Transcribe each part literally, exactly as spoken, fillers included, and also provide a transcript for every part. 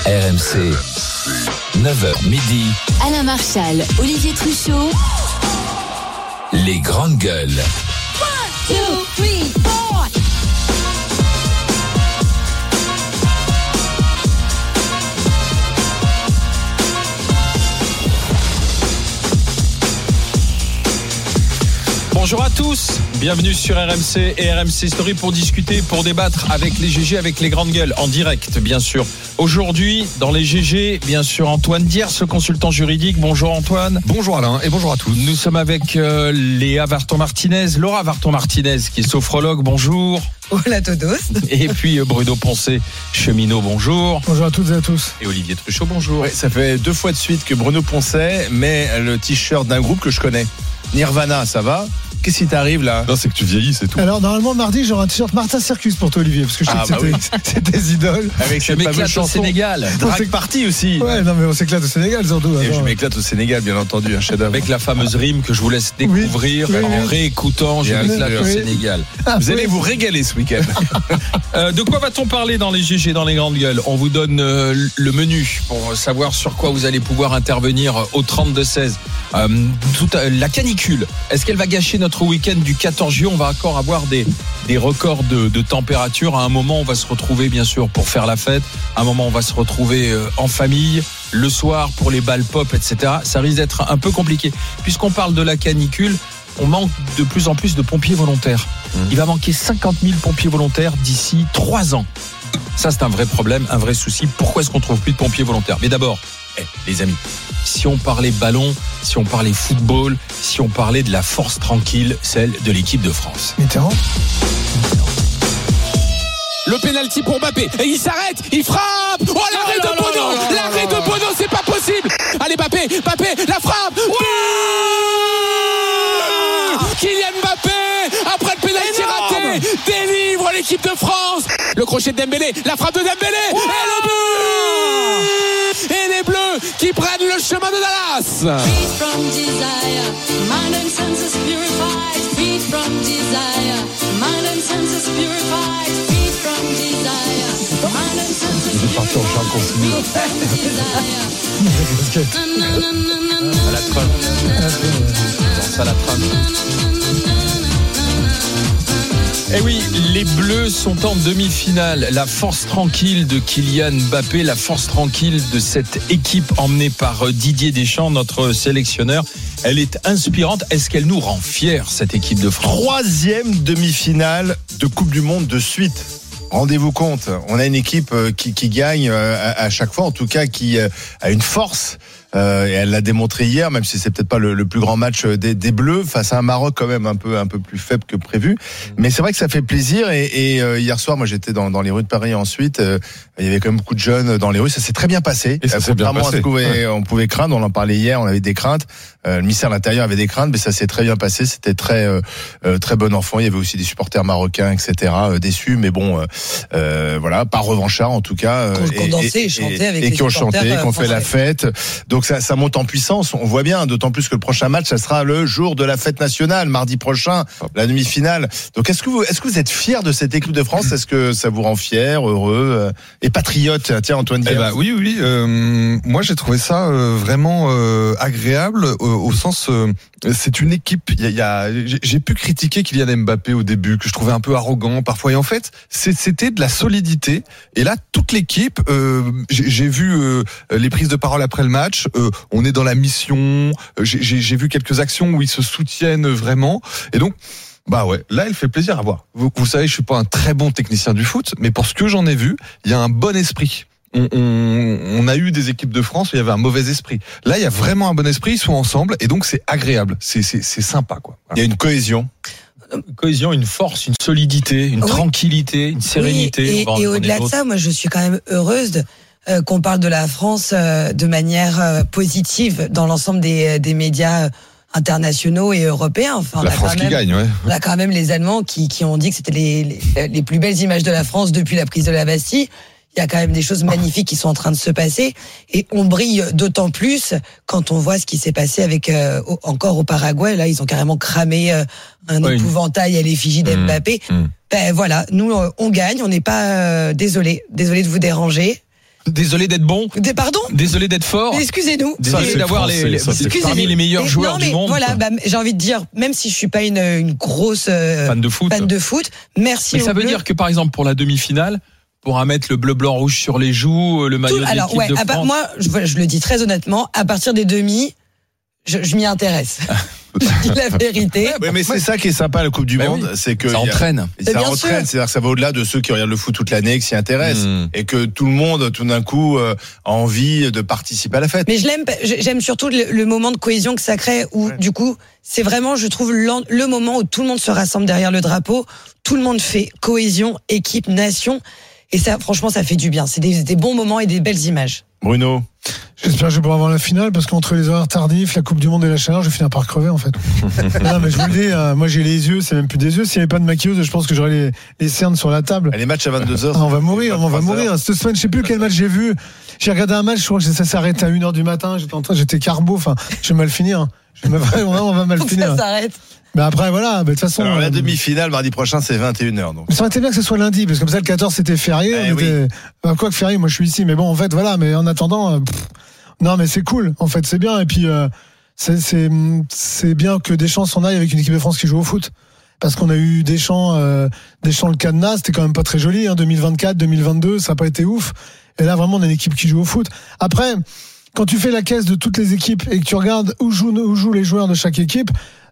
R M C, neuf heures midi. Alain Marchal, Olivier Truchot. Les grandes gueules. one, two, three, four. Bonjour à tous, bienvenue sur R M C et R M C Story pour discuter, pour débattre avec les G G, avec les grandes gueules, en direct bien sûr. Aujourd'hui, dans les G G, bien sûr Antoine Diers, ce consultant juridique. Bonjour Antoine. Bonjour Alain et bonjour à tous. Nous sommes avec euh, Léa Varton-Martinez, Laura Varton-Martinez qui est sophrologue, bonjour. Hola todos. Et puis euh, Bruno Poncet, cheminot, bonjour. Bonjour à toutes et à tous. Et Olivier Truchot, bonjour. Ouais, ça fait deux fois de suite que Bruno Poncet met le t-shirt d'un groupe que je connais. Nirvana, ça va ? Qu'est-ce qui t'arrive là ? Non, c'est que tu vieillis, c'est tout. Alors normalement mardi j'aurai un t-shirt Martin Circus pour toi Olivier parce que je sais Ah, que bah c'était, oui. c'était des idoles. Avec Je cette fameuse m'éclate au chanson Sénégal. Drag Party aussi. Ouais non mais on s'éclate au Sénégal surtout. Et je Attends. m'éclate au Sénégal, bien entendu, un chef-d'œuvre. Avec la fameuse rime que je vous laisse découvrir Oui, oui, en oui. réécoutant, je Bien m'éclate sûr. au Oui. Sénégal. Ah, Vous oui. allez vous régaler ce week-end. Euh, de quoi va-t-on parler dans les G G, dans les grandes gueules ? On vous donne euh, le menu pour savoir sur quoi vous allez pouvoir intervenir au trente-deux seize. Euh, toute, euh, la canicule, est-ce qu'elle va gâcher notre week-end du quatorze juillet ? On va encore avoir des, des records de, de température. À un moment, on va se retrouver bien sûr pour faire la fête. À un moment, on va se retrouver euh, en famille, le soir pour les balles pop, et cetera. Ça risque d'être un peu compliqué. Puisqu'on parle de la canicule, on manque de plus en plus de pompiers volontaires. Il va manquer cinquante mille pompiers volontaires d'ici trois ans. Ça, c'est un vrai problème, un vrai souci. Pourquoi est-ce qu'on ne trouve plus de pompiers volontaires ? Mais d'abord, eh, les amis, si on parlait ballon, si on parlait football, si on parlait de la force tranquille, celle de l'équipe de France. Mitterrand. Le pénalty pour Mbappé. Et il s'arrête, il frappe. Oh, l'arrêt de Bono. L'arrêt de Bono, c'est pas possible. Allez, Mbappé, Mbappé, la frappe. Ouais, Kylian Mbappé, après le pénalty raté, délivre l'équipe de France. Le crochet de Dembélé, la frappe de Dembélé. Et le but. Et les Bleus qui prennent le chemin de Dallas. Free from desire, mind and senses purified. Free from desire, mind and senses purified. Free from desire, mind and senses parti en chant continu. À la trame. Pense à la trame. Eh oui, les Bleus sont en demi-finale. La force tranquille de Kylian Mbappé, la force tranquille de cette équipe emmenée par Didier Deschamps, notre sélectionneur. Elle est inspirante. Est-ce qu'elle nous rend fiers, cette équipe de France ? Troisième demi-finale de Coupe du Monde de suite. Rendez-vous compte, on a une équipe qui, qui gagne à, à chaque fois, en tout cas qui a une force. Euh, et elle l'a démontré hier, même si c'est peut-être pas le, le plus grand match des, des Bleus, face à un Maroc quand même un peu un peu plus faible que prévu. Mais c'est vrai que ça fait plaisir. Et, et euh, hier soir, moi j'étais dans, dans les rues de Paris. Ensuite, euh, il y avait quand même beaucoup de jeunes dans les rues. Ça s'est très bien passé. Et ça euh, s'est bien contrairement à ce passé. qu'on pouvait, Ouais. on pouvait craindre. On en parlait hier. On avait des craintes. Euh, le ministère de l'Intérieur avait des craintes, mais ça s'est très bien passé. C'était très euh, euh, très bon enfant. Il y avait aussi des supporters marocains, et cetera. Euh, déçus, mais bon, euh, euh, voilà, pas revanchards en tout cas. Euh, Qui ont dansé et chanté avec et les qui ont supporters, chanté, euh, qui ont fait la français. fête. Donc ça, ça monte en puissance. On voit bien, d'autant plus que le prochain match, ça sera le jour de la fête nationale, mardi prochain, la demi-finale. Donc est-ce que vous, est-ce que vous êtes fiers de cette équipe de France ? Est-ce que ça vous rend fier, heureux euh, et patriote ? Tiens, Antoine Eh Diers. ben, oui, oui. Euh, moi, j'ai trouvé ça euh, vraiment euh, agréable euh, au sens. Euh, c'est une équipe. Il y a, il y a, j'ai, j'ai pu critiquer Kylian Mbappé au début, que je trouvais un peu arrogant parfois. Et en fait, c'est, c'était de la solidité. Et là, toute l'équipe. Euh, j'ai, j'ai vu euh, les prises de parole après le match. Euh, on est dans la mission. J'ai, j'ai, j'ai vu quelques actions où ils se soutiennent vraiment. Et donc. Bah ouais, là elle fait plaisir à voir. Vous, vous savez, je suis pas un très bon technicien du foot, mais pour ce que j'en ai vu, il y a un bon esprit. On, on, on a eu des équipes de France où il y avait un mauvais esprit. Là, il y a vraiment un bon esprit, ils sont ensemble et donc c'est agréable, c'est c'est, c'est sympa quoi. Il y a une cohésion. Une cohésion, une force, une solidité, une Oui. tranquillité, une sérénité. Oui, et, On va en et donner au-delà de d'autres. ça, moi je suis quand même heureuse euh, qu'on parle de la France euh, de manière euh, positive dans l'ensemble des, des médias internationaux et européens. Enfin, La on a France quand qui même, gagne, ouais. on a quand même les Allemands qui, qui ont dit que c'était les, les, les plus belles images de la France depuis la prise de la Bastille. Il y a quand même des choses magnifiques qui sont en train de se passer et on brille d'autant plus quand on voit ce qui s'est passé avec euh, au, encore au Paraguay. Là, ils ont carrément cramé euh, un Ouais, épouvantail à l'effigie d'Mbappé. Mmh. Ben voilà, nous euh, on gagne, on n'est pas euh, désolé, désolé de vous déranger. Désolé d'être bon. Des, pardon Désolé d'être fort. Mais excusez-nous. Désolé c'est d'avoir français, les, les- ça, c'est parmi Excusez-nous. les meilleurs Mais joueurs non, mais du monde. Voilà, quoi. bah, j'ai envie de dire, même si je suis pas une, une grosse euh, Fan de foot. fan de foot, merci. Mais aux ça veut Bleus. dire que par exemple pour la demi-finale, pourra mettre le bleu blanc rouge sur les joues, le maillot Tout- de alors l'équipe ouais, de à part- France. moi, je, je le dis très honnêtement, à partir des demi, je, je m'y intéresse. Je dis la vérité. Oui, mais c'est ça qui est sympa à la Coupe du Bah Monde, oui. c'est que Ça il y a- entraîne. ça bien entraîne, sûr. c'est-à-dire que ça va au-delà de ceux qui regardent le foot toute l'année, qui s'y intéressent, Mmh. et que tout le monde, tout d'un coup, euh, a envie de participer à la fête. Mais je l'aime, j'aime surtout le, le moment de cohésion que ça crée, où Ouais. du coup, c'est vraiment, je trouve, l'en- le moment où tout le monde se rassemble derrière le drapeau, tout le monde fait cohésion, équipe, nation, et ça, franchement, ça fait du bien. C'est des, des bons moments et des belles images. Bruno, J'espère que je vais pouvoir avoir la finale parce qu'entre les horaires tardifs, la Coupe du Monde et la chaleur, je vais finir par crever en fait. Non, mais je vous le dis, euh, moi j'ai les yeux, c'est même plus des yeux. S'il n'y avait pas de maquilleuse, je pense que j'aurais les, les cernes sur la table. les matchs à vingt-deux heures. Ah, on va mourir, on va mourir. Cette semaine, je sais plus quel match j'ai vu. J'ai regardé un match, je crois que ça s'est arrêté à une heure du matin. J'étais en train, j'étais carbo. Enfin, je vais mal finir. Je vais vraiment, on va mal Faut que finir. ça s'arrête. Mais après, voilà, bah, de toute façon. Alors la euh, demi-finale, mardi prochain, c'est vingt et une heures. Donc. Mais ça aurait été bien que ce soit lundi, parce que comme ça, le quatorze, c'était férié. Eh on oui. était... bah, quoi que férié, moi je suis ici. Mais bon, en fait, voilà. Mais en attendant, euh, pff, non, mais c'est cool. En fait, c'est bien. Et puis, euh, c'est, c'est, c'est bien que Deschamps s'en aille avec une équipe de France qui joue au foot. Parce qu'on a eu Deschamps, euh, Deschamps le cadenas, c'était quand même pas très joli. Hein, deux mille vingt-quatre, deux mille vingt-deux, ça n'a pas été ouf. Et là, vraiment, on a une équipe qui joue au foot. Après, quand tu fais la caisse de toutes les équipes et que tu regardes où jouent, où jouent les joueurs de chaque équipe,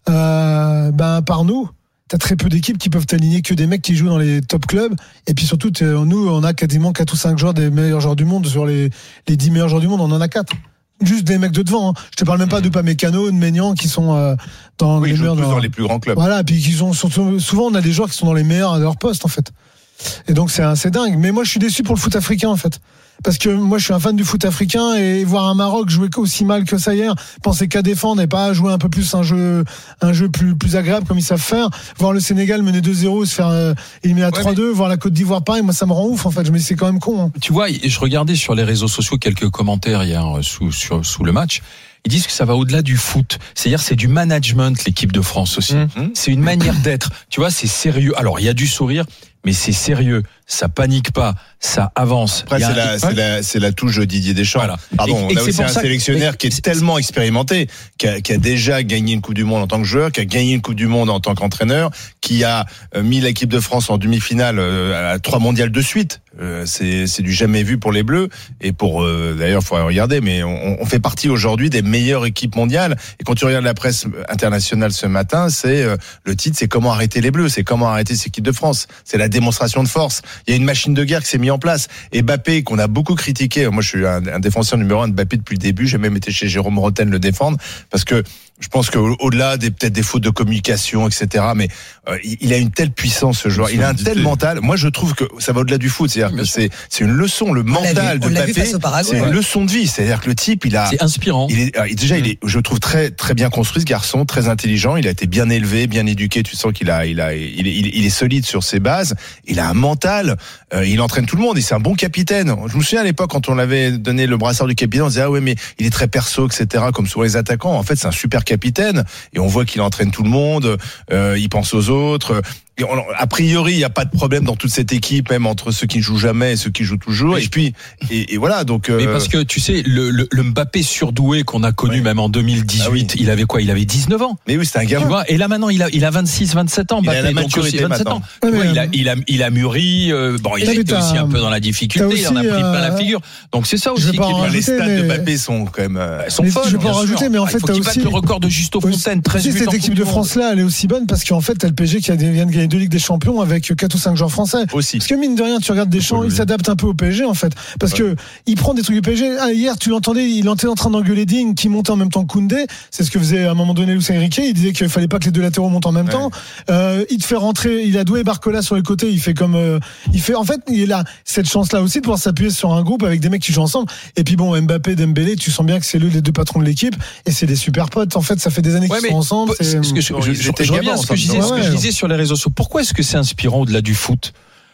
euh, ben, par nous, t'as très peu d'équipes qui peuvent t'aligner que des mecs qui jouent dans les top clubs. Et puis surtout, t'es- nous, on a quasiment quatre ou cinq joueurs des meilleurs joueurs du monde. Sur les, les dix meilleurs joueurs du monde, on en a quatre. Juste des mecs de devant. Hein. Je te parle même pas de Pamecano, de Maignan qui sont euh, dans Oui, les ils jouent meilleurs. tous dans- dans les plus grands clubs. Voilà, puis qui sont surtout, souvent on a des joueurs qui sont dans les meilleurs de leur poste en fait. Et donc c'est assez dingue. Mais moi je suis déçu pour le foot africain en fait. Parce que moi je suis un fan du foot africain et voir un Maroc jouer aussi mal que ça hier, penser qu'à défendre et pas jouer un peu plus un jeu un jeu plus plus agréable comme ils savent faire, voir le Sénégal mener deux zéro se faire euh, éliminer à Ouais, trois deux, voir la Côte d'Ivoire pareil, moi ça me rend ouf en fait. Je me dis c'est quand même con. Hein. Tu vois, et je regardais sur les réseaux sociaux quelques commentaires hier euh, sous, sur, sous le match. Ils disent que ça va au-delà du foot. C'est-à-dire, c'est du management, l'équipe de France aussi. Mmh. C'est une manière d'être. Tu vois, c'est sérieux. Alors, il y a du sourire, mais c'est sérieux. Ça panique pas. Ça avance. Après, Il y a c'est un- la, c'est la, c'est la touche de Didier Deschamps. Voilà. Pardon, Et- et on a c'est aussi pour un ça que- sélectionneur mais- qui est tellement expérimenté, qui a, qui a déjà gagné une Coupe du Monde en tant que joueur, qui a gagné une Coupe du Monde en tant qu'entraîneur, qui a euh, mis l'équipe de France en demi-finale euh, à trois mondiales de suite. Euh, c'est, c'est du jamais vu pour les Bleus. Et pour, euh, d'ailleurs, il faudrait regarder, mais on, on fait partie aujourd'hui des meilleures équipes mondiales. Et quand tu regardes la presse internationale ce matin, c'est euh, le titre, c'est comment arrêter les Bleus, c'est comment arrêter cette équipe de France. C'est la démonstration de force. Il y a une machine de guerre qui s'est mise en place. Et Mbappé, qu'on a beaucoup critiqué, moi je suis un, un défenseur numéro un de Mbappé depuis le début, j'ai même été chez Jérôme Rotten le défendre, parce que je pense qu'au-delà des peut-être des fautes de communication, et cetera, mais euh, il, il a une telle puissance ce joueur, il a un tel mental. Moi je trouve que ça va au-delà du foot, c'est-à-dire que c'est, c'est une leçon, le On l'a mental vu- de on l'a vu Mbappé, face au Paraguay. c'est une Ouais. leçon de vie. C'est-à-dire que le type, il a, C'est inspirant. il est, alors, déjà, il est, je le trouve très, très bien construit, ce garçon, très intelligent. Il a été bien élevé, bien éduqué. Tu sens qu'il a, il a, il est, il est, il est solide sur ses bases. Il a un mental. Euh, il entraîne tout le monde. Et c'est un bon capitaine. Je me souviens à l'époque quand on l'avait donné le brassard du capitaine, on disait ah ouais mais il est très perso, et cetera. Comme souvent les attaquants. En fait, c'est un super capitaine. Et on voit qu'il entraîne tout le monde. Euh, il pense aux autres. Et on- a priori, il n'y a pas de problème dans toute cette équipe, même entre ceux qui jouent jamais et ceux qui jouent toujours. Et puis, et, et voilà. Donc. Mais euh, parce que tu sais, le, le, le Mbappé surdoué qu'on a connu Ouais. même en deux mille dix-huit, Ah oui. il avait quoi? Il avait dix-neuf ans. Mais oui, c'est un Tu gamin. vois, et là maintenant il a il a vingt-six vingt-sept ans Il a Mbappé, la donc maturité aussi vingt-sept ans. maintenant. Tu Ouais, vois, mais, il a il a il a mûri euh, bon, il Ouais, mais était t'as- aussi un peu dans la difficulté, t'as il en a aussi, pris plein la euh, figure. Donc c'est ça je aussi vais qui pas en est- rajouter, Les stats de mais- Mbappé sont quand même. euh, elles sont Mais folles, je vais pas bien en sûr. rajouter, mais en Ah, fait, il faut t'as qu'il batte aussi- le record de Justo Fontaine, treize aussi, buts cette en équipe Coupe de du Monde. France là, elle est aussi bonne parce qu'en fait, t'as le P S G qui a- vient de gagner deux Ligues des Champions avec quatre ou cinq joueurs français. Aussi. Parce que mine de rien, tu regardes Deschamps, il s'adapte un peu au P S G en fait. Parce que il prend des trucs du P S G. Ah, hier, tu l'entendais, il était en train d'engueuler Digne qui montait en même temps que Koundé. C'est ce que faisait à un moment donné Luis Enrique. Il disait qu'il fallait pas que les deux latéraux montent en même Ouais. temps. Euh, il te fait rentrer, il a doué Barcola sur les côtés. Il fait comme, euh, il fait, en fait, il a cette chance-là aussi de pouvoir s'appuyer sur un groupe avec des mecs qui jouent ensemble. Et puis bon, Mbappé, Dembélé, tu sens bien que c'est eux les deux patrons de l'équipe. Et c'est des super potes. En fait, ça fait des années Ouais, qu'ils mais sont ensemble. c'est- c'est- ce que je, Non, je- ils je- étaient je reviens à gamins ce que je ensemble. disais, ce que Ouais, je ouais. disais sur les réseaux sociaux. Pourquoi est-ce que c'est inspirant au-delà du foot?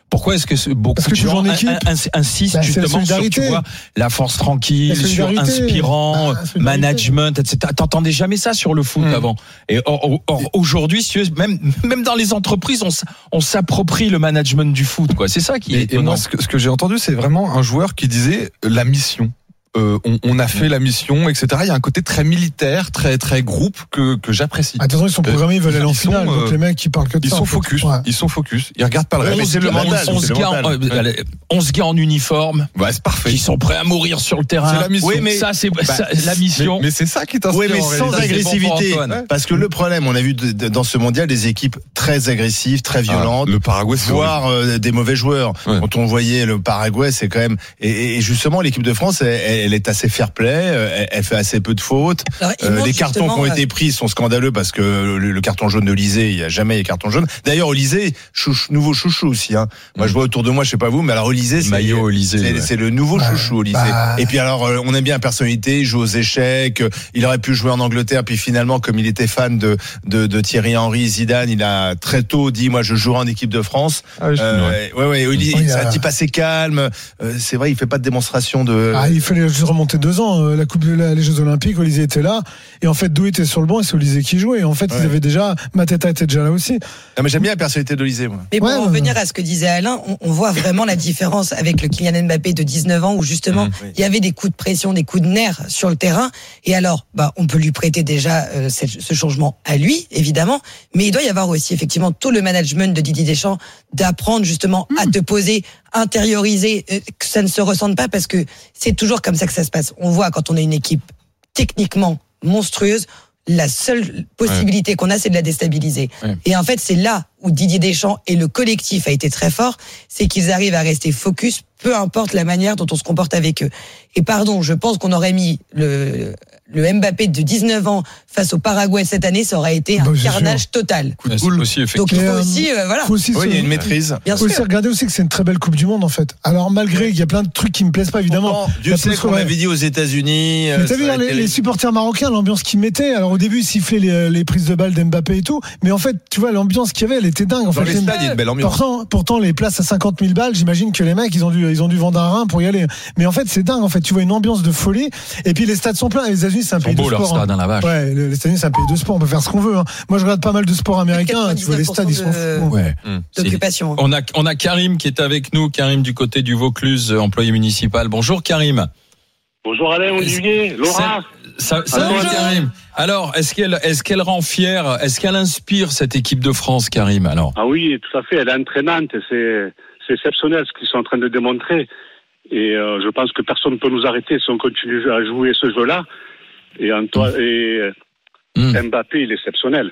Pourquoi est-ce que ce- beaucoup Parce que de tu joues gens en in- équipe. in- in- insistent Bah, c'est la justement sur, tu solidarité. vois, la force tranquille, La sur solidarité. inspirant, Bah, la solidarité. management, et cetera. T'entendais jamais ça sur le foot Mm. avant. Et or, or- or, aujourd'hui, si tu veux, même même dans les entreprises, on, s- on s'approprie le management du foot, quoi. C'est ça qui est Et, et étonnant. moi, ce que, ce que j'ai entendu, c'est vraiment un joueur qui disait euh, la mission. Euh, on, on a fait la mission, et cetera. Il y a un côté très militaire, très très groupe que que j'apprécie. Attention, ils sont programmés, ils veulent aller en Ils sont, finale. euh, Donc les mecs, ils parlent que de Ils ça. sont en fait. focus. Ouais. Ils sont focus. Ils regardent pas le Ouais, reste. mais c'est le gars- mental, onze c'est le gars en- mental. euh, allez, onze gars en uniforme, Ouais, c'est parfait. qui sont prêts à mourir sur le terrain. C'est la mission. Oui, mais- ça, c'est Bah, ça, la mission. Mais, mais c'est ça qui t'inspire. Oui, mais en sans réalité. agressivité. bon pour Antoine. Parce que le problème, on a vu de- de- dans ce mondial des équipes très agressives, très violentes. Ah, le Paraguay, c'est horrible. Voire euh, des mauvais joueurs. Ouais. Quand on voyait le Paraguay, c'est quand même et, et justement l'équipe de France, elle, elle est assez fair-play, elle, elle fait assez peu de fautes. Alors, il Euh, manque les cartons qui ont justement, été pris sont scandaleux parce que le, le carton jaune de Lisée, il y a jamais les cartons jaunes. D'ailleurs, Lisée, chouchou, nouveau chouchou aussi. Hein. Moi, je vois autour de moi, je sais pas vous, mais alors Lisée, c'est Maillot Élysée, c'est, ouais. c'est le nouveau Ouais. chouchou Lisée. Bah. Et puis alors, euh, on aime bien la personnalité, il joue aux échecs. euh, Il aurait pu jouer en Angleterre, puis finalement, comme il était fan de de, de Thierry Henry, Zidane, il a très tôt dit, moi, je jouerai en équipe de France. Ah, je- Euh, ouais. ouais, ouais, il, Oui, c'est euh, un type assez calme. Euh, c'est vrai, il fait pas de démonstration de. Ah, il fallait juste remonter deux ans. euh, La coupe, de la- les Jeux Olympiques, Olysée était là, et en fait, Dou était sur le banc et c'est Olysée qui jouait. Et en fait, Ouais. ils avaient déjà, Mateta était déjà là aussi. Non, mais j'aime bien la personnalité d'Olysée, moi. Mais pour Ouais, en ouais, revenir à ce que disait Alain, on, on voit vraiment la différence avec le Kylian Mbappé de dix-neuf ans où justement Mmh, oui. il y avait des coups de pression, des coups de nerfs sur le terrain. Et alors, bah, on peut lui prêter déjà euh, cette- ce changement à lui, évidemment, mais il doit y avoir aussi effectivement tout le management de Didier Deschamps d'apprendre justement à te poser, intérioriser, euh, que ça ne se ressente pas parce que c'est toujours comme ça que ça se passe. On voit quand on a une équipe techniquement monstrueuse, la seule possibilité qu'on a, c'est de la déstabiliser. Ouais. Et en fait, c'est là où Didier Deschamps et le collectif a été très fort, c'est qu'ils arrivent à rester focus, peu importe la manière dont on se comporte avec eux. Et pardon, je pense qu'on aurait mis le, le Mbappé de dix-neuf ans face au Paraguay cette année, ça aurait été un Bah, c'est carnage total. Ouais, c'est aussi effectivement. Donc il Mais, faut euh, aussi, euh, voilà, Faut aussi Oui, se- il y a une maîtrise. bien faut sûr. aussi regarder aussi que c'est une très belle Coupe du Monde, en fait. Alors, malgré qu'il y a plein de trucs qui me plaisent pas, évidemment. Pourtant, Dieu La sait post- qu'on ouais. avait dit aux États-Unis. euh, Mais t'as ça vu a hein, les, été- les supporters marocains, l'ambiance qu'ils mettaient. Alors au début, ils sifflaient les, les prises de balles d'Mbappé et tout. Mais en fait, tu vois, l'ambiance qu'il y avait, elle était dingue. En Dans fait, les les- stades, il y a une belle ambiance. Pourtant, pourtant, les places à cinquante mille balles, j'imagine que les mecs, ils ont dû, ils ont dû vendre un rein pour y aller. Mais en fait, c'est dingue. En fait, tu vois une ambiance de folie. Et puis les stades sont pleins. Les États-Unis, c'est un Ils sont pays de beaux leur sport. stade, hein. hein, la vache. Ouais, le- les États-Unis, c'est un pays de sport. On peut faire ce qu'on veut. hein. Moi, je regarde pas mal de sport américain. Tu vois, les stades, ils sont quatre-vingt-dix fous. Ouais. C'est- D'occupation. On a, on a Karim qui est avec nous, Karim du côté du Vaucluse, employé municipal. Bonjour Karim. Bonjour Alain, Olivier, Laura. Ça, ça va Bonjour. Karim. Alors, est-ce qu'elle, est-ce qu'elle rend fière, est-ce qu'elle inspire cette équipe de France, Karim? Alors, Ah oui, tout à fait, elle est entraînante, c'est, c'est exceptionnel ce qu'ils sont en train de démontrer. Et euh, je pense que personne ne peut nous arrêter si on continue à jouer ce jeu-là. Et, Antoine, et Hmm. Mbappé, il est exceptionnel.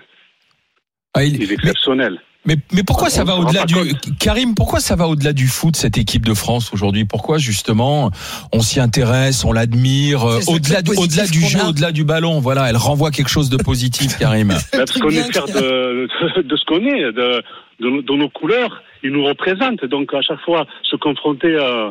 ah, il- Il est mais, exceptionnel. mais, mais pourquoi On ça va se rend au-delà pas du compte. Karim? Pourquoi ça va au-delà du foot cette équipe de France aujourd'hui? Pourquoi justement on s'y intéresse, on l'admire, euh, C'est ce au-delà truc du, au-delà positif du jeu, qu'on a. au-delà du ballon? Voilà, elle renvoie quelque chose de positif, Karim. Parce truc qu'on bien est fiers qu'il de, de, de ce qu'on est, de, de, nos- de nos couleurs. Il nous représente. Donc à chaque fois, se confronter euh,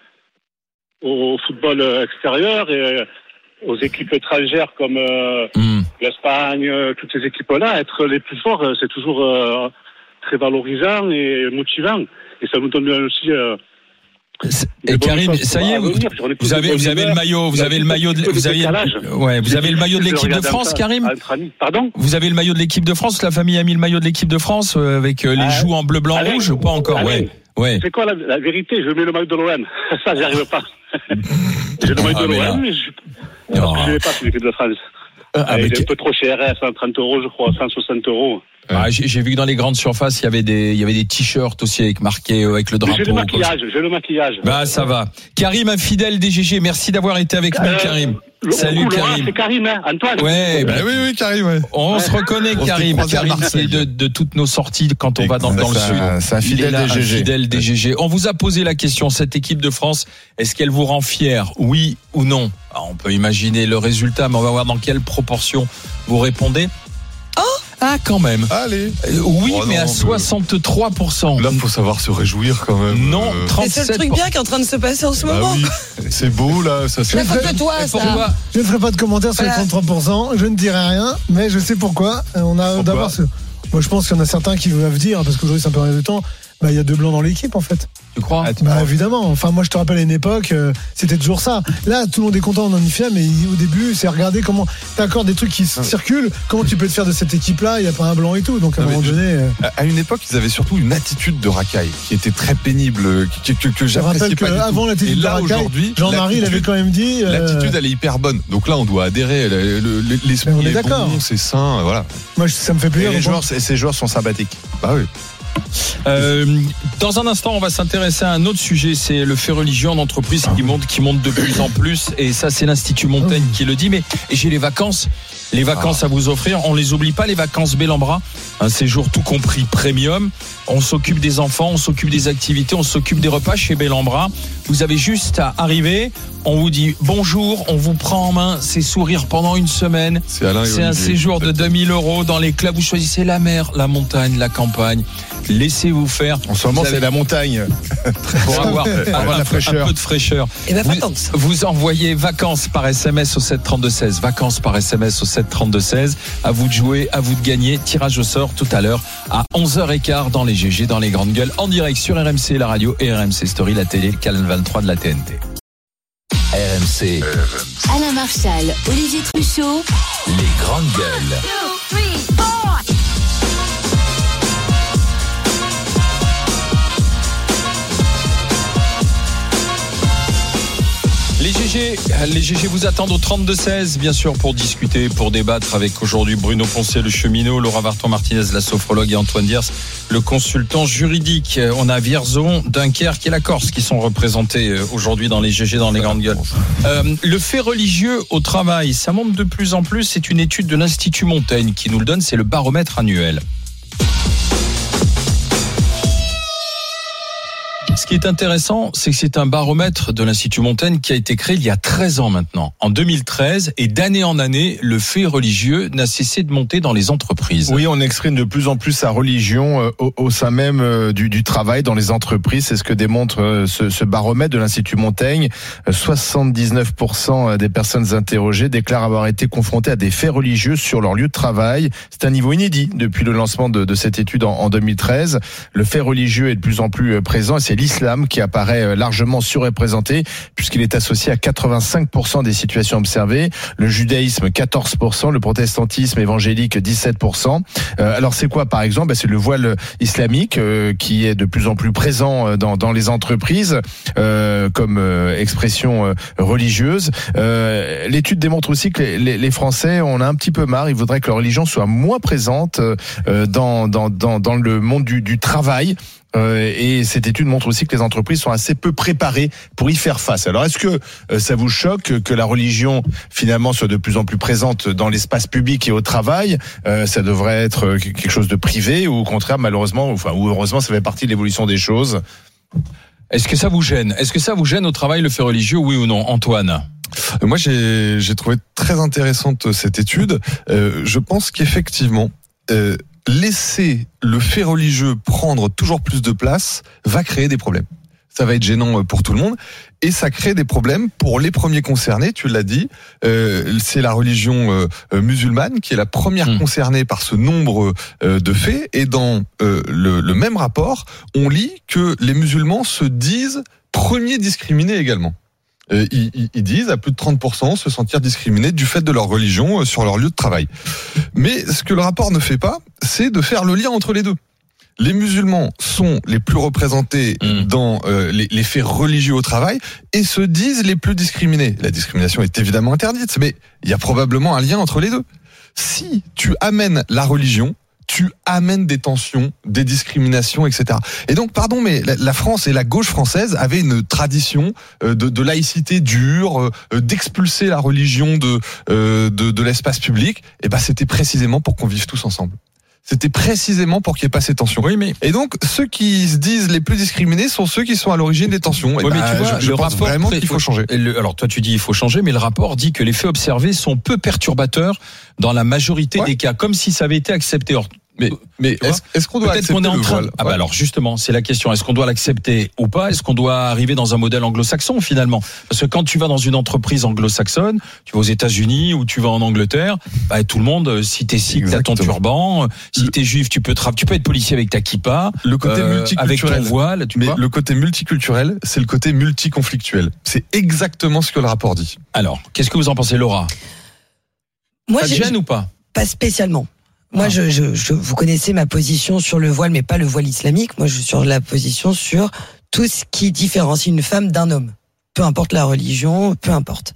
au football extérieur et euh, aux équipes étrangères comme euh, Hmm. l'Espagne, euh, toutes ces équipes-là, être les plus forts, euh, c'est toujours euh, très valorisant et motivant. Et ça nous donne aussi... Euh, C'est- des Et bonnes Karim, choses ça y est, à vous, venir. On est tous vous avez, de vous bonne avez le humeur. maillot, vous Il y a avez le un maillot de, petit peu de vous avez, décalage. ouais, vous avez le maillot de Je l'équipe de regarde France, ça Karim? entre amis. Pardon? Vous avez le maillot de l'équipe de France? La famille a mis le maillot de l'équipe de France euh, avec euh, les Ah, joues en bleu, blanc, Alain, rouge? Pas encore, Alain, ouais. Ouais. C'est quoi la, la vérité? Je mets le maillot de l'O M. Ça, j'y arrive pas. J'ai le maillot Ah, de mais l'O là. M, mais je Non. ne l'ai pas sur l'équipe de France. Ah, Ah, mais il est que- un peu trop cher, hein, cent trente euros, je crois, cent soixante euros. Ah, j'ai j'ai vu que dans les grandes surfaces, il y avait des, il y avait des t-shirts aussi avec marqué, euh, avec le Mais drapeau. j'ai le comme maquillage, j'ai le maquillage. Bah, ça va. Karim, un fidèle des G G. Merci d'avoir été avec nous, Euh, Karim. Le- Salut, Laurent, Karim. c'est Karim, hein, Antoine. Ouais, bah, Bah oui, oui, Karim, ouais. on se reconnaît, On s'est Karim. croisés à Karim, c'est Marseille. de, de toutes nos sorties quand on va dans, dans le C'est sud. un- c'est un Il est fidèle là, des un G G. fidèle des G G. On vous a posé la question, cette équipe de France, est-ce qu'elle vous rend fière? Oui ou non? Alors, on peut imaginer le résultat, mais on va voir dans quelle proportion vous répondez. Oh Ah, quand même. Allez. Euh, oui, Oh non, mais à mais- soixante-trois pour cent. Là, faut savoir se réjouir quand même. Non, Euh, C'est le trente-sept truc pour cent. bien qui est en train de se passer en ce bah moment. oui, c'est beau là, ça C'est la c'est. faute de toi, Et ça. pourquoi? Je ne ferai pas de commentaires sur les Voilà. trente-trois pour cent. Je ne dirai rien, mais je sais pourquoi. Euh, On a Pourquoi d'abord ce. Moi, je pense qu'il y en a certains qui doivent dire, parce qu'aujourd'hui c'est un peu rien du temps. bah il y a deux blancs dans l'équipe en fait. Tu crois? Bah évidemment. Enfin moi je te rappelle à une époque, euh, c'était toujours ça. Là tout le monde est content en demi-finale, mais au début c'est regarder comment t'as encore des trucs qui circulent. Comment tu peux te faire de cette équipe-là? Il y a pas un blanc et tout. Donc à un Non, moment je, donné. Euh... À une époque, ils avaient surtout une attitude de racaille qui était très pénible, que, que, que Je rappelle j'appréciais pas du qu'avant tout. l'attitude Et de là racaille, aujourd'hui, Jean-Marie l'avait quand même dit. Euh... L'attitude elle est hyper bonne. Donc là on doit adhérer. Le, le, l'esprit Mais on est est d'accord. bon, c'est sain, voilà. Moi ça me fait Et plaisir. les de joueurs, ces joueurs sont sympathiques. Bah oui. Euh, dans un instant, on va s'intéresser à un autre sujet, c'est le fait religieux en entreprise qui monte, qui monte de plus en plus. Et ça, c'est l'Institut Montaigne qui le dit. Mais j'ai les vacances, les vacances à vous offrir. On les oublie pas, les vacances Bellambra. Un séjour tout compris premium. On s'occupe des enfants, on s'occupe des activités, on s'occupe des repas chez Bellambra. Vous avez juste à arriver. On vous dit bonjour, on vous prend en main, c'est sourire pendant une semaine. C'est Alain et C'est un Olivier. séjour de deux mille euros dans les clubs. Vous choisissez la mer, la montagne, la campagne. Laissez-vous faire. En ce moment, Vous avez- c'est la montagne. pour avoir, avoir avoir un, la peu- fraîcheur. un peu de fraîcheur. Et ben Vous, vacances. vous envoyez vacances par S M S au sept trente-deux seize. Vacances par S M S au sept trente-deux seize. À vous de jouer, à vous de gagner. Tirage au sort tout à l'heure à onze heures quinze dans les G G, dans les grandes gueules, en direct sur R M C, la radio et R M C Story, la télé, le canal vingt-trois de la T N T. R M C, Alain Marchal, Olivier Truchot. les grandes gueules. Les G G, les G G vous attendent au trente-deux seize, bien sûr, pour discuter, pour débattre avec aujourd'hui Bruno Poncet, le cheminot, Laura Varton-Martinez, la sophrologue, et Antoine Diers, le consultant juridique. On a Vierzon, Dunkerque et la Corse qui sont représentés aujourd'hui dans les G G, dans les grandes gueules. Euh, le fait religieux au travail, ça monte de plus en plus. C'est une étude de l'Institut Montaigne qui nous le donne, c'est le baromètre annuel. Ce qui est intéressant, c'est que c'est un baromètre de l'Institut Montaigne qui a été créé il y a treize ans maintenant, en deux mille treize, et d'année en année, le fait religieux n'a cessé de monter dans les entreprises. Oui, on exprime de plus en plus sa religion euh, au, au sein même euh, du, du travail dans les entreprises. C'est ce que démontre euh, ce, ce baromètre de l'Institut Montaigne. Euh, soixante-dix-neuf pour cent des personnes interrogées déclarent avoir été confrontées à des faits religieux sur leur lieu de travail. C'est un niveau inédit depuis le lancement de, de cette étude en, en deux mille treize. Le fait religieux est de plus en plus présent et c'est l'islam qui apparaît largement surreprésenté puisqu'il est associé à quatre-vingt-cinq pour cent des situations observées. Le judaïsme, quatorze pour cent. Le protestantisme évangélique, dix-sept pour cent. Euh, alors c'est quoi par exemple? Ben, c'est le voile islamique euh, qui est de plus en plus présent dans, dans les entreprises euh, comme euh, expression euh, religieuse. Euh, l'étude démontre aussi que les, les Français, on a un petit peu marre. Ils voudraient que leur religion soit moins présente euh, dans, dans, dans, dans le monde du, du travail. Euh, et cette étude montre aussi que les entreprises sont assez peu préparées pour y faire face. Alors, est-ce que euh, ça vous choque que la religion, finalement, soit de plus en plus présente dans l'espace public et au travail? euh, Ça devrait être quelque chose de privé, ou au contraire, malheureusement, enfin, ou heureusement, ça fait partie de l'évolution des choses? Est-ce que ça vous gêne? Est-ce que ça vous gêne au travail, le fait religieux, oui ou non, Antoine? Moi, j'ai, j'ai trouvé très intéressante cette étude. Euh, je pense qu'effectivement, euh, laisser le fait religieux prendre toujours plus de place va créer des problèmes. Ça va être gênant pour tout le monde et ça crée des problèmes pour les premiers concernés. Tu l'as dit, euh, c'est la religion euh, musulmane qui est la première mmh. concernée par ce nombre euh, de faits. Et dans euh, le, le même rapport, on lit que les musulmans se disent premiers discriminés également. Euh, ils, ils disent à plus de trente pour cent se sentir discriminés du fait de leur religion euh, sur leur lieu de travail. Mais ce que le rapport ne fait pas, c'est de faire le lien entre les deux. Les musulmans sont les plus représentés mmh. dans euh, les, les faits religieux au travail et se disent les plus discriminés. La discrimination est évidemment interdite, mais il y a probablement un lien entre les deux. Si tu amènes la religion, tu amènes des tensions, des discriminations, et cetera. Et donc, pardon, mais la France et la gauche française avaient une tradition de, de laïcité dure, d'expulser la religion de, de, de l'espace public. Et ben, c'était précisément pour qu'on vive tous ensemble. C'était précisément pour qu'il n'y ait pas ces tensions. Oui, mais et donc ceux qui se disent les plus discriminés sont ceux qui sont à l'origine des tensions. Oui, et mais bah, tu vois, je, je le pense rapport vraiment pré- qu'il faut changer. Le, alors toi tu dis il faut changer, mais le rapport dit que les faits observés sont peu perturbateurs dans la majorité ouais. des cas, comme si ça avait été accepté. Or, Mais, mais Tu vois est-ce, est-ce qu'on doit Peut-être accepter qu'on est en le train. voile Ah bah alors justement, c'est la question. Est-ce qu'on doit l'accepter ou pas ? Est-ce qu'on doit arriver dans un modèle anglo-saxon finalement ? Parce que quand tu vas dans une entreprise anglo-saxonne, tu vas aux États-Unis ou tu vas en Angleterre, bah, tout le monde, si t'es sikh, t'as ton Exactement. turban. Si t'es juif, tu peux tra- tu peux être policier avec ta kippa, Le côté euh, avec ton multiculturel. voile. Tu Mais vois le côté multiculturel, c'est le côté multiconflictuel. C'est exactement ce que le rapport dit. Alors, qu'est-ce que vous en pensez, Laura ? Moi, Ça te j'ai- gêne ou pas ? pas spécialement. Moi, Ah. je, je, je, vous connaissez ma position sur le voile, mais pas le voile islamique. Moi, je suis sur la position sur tout ce qui différencie une femme d'un homme. Peu importe la religion, peu importe.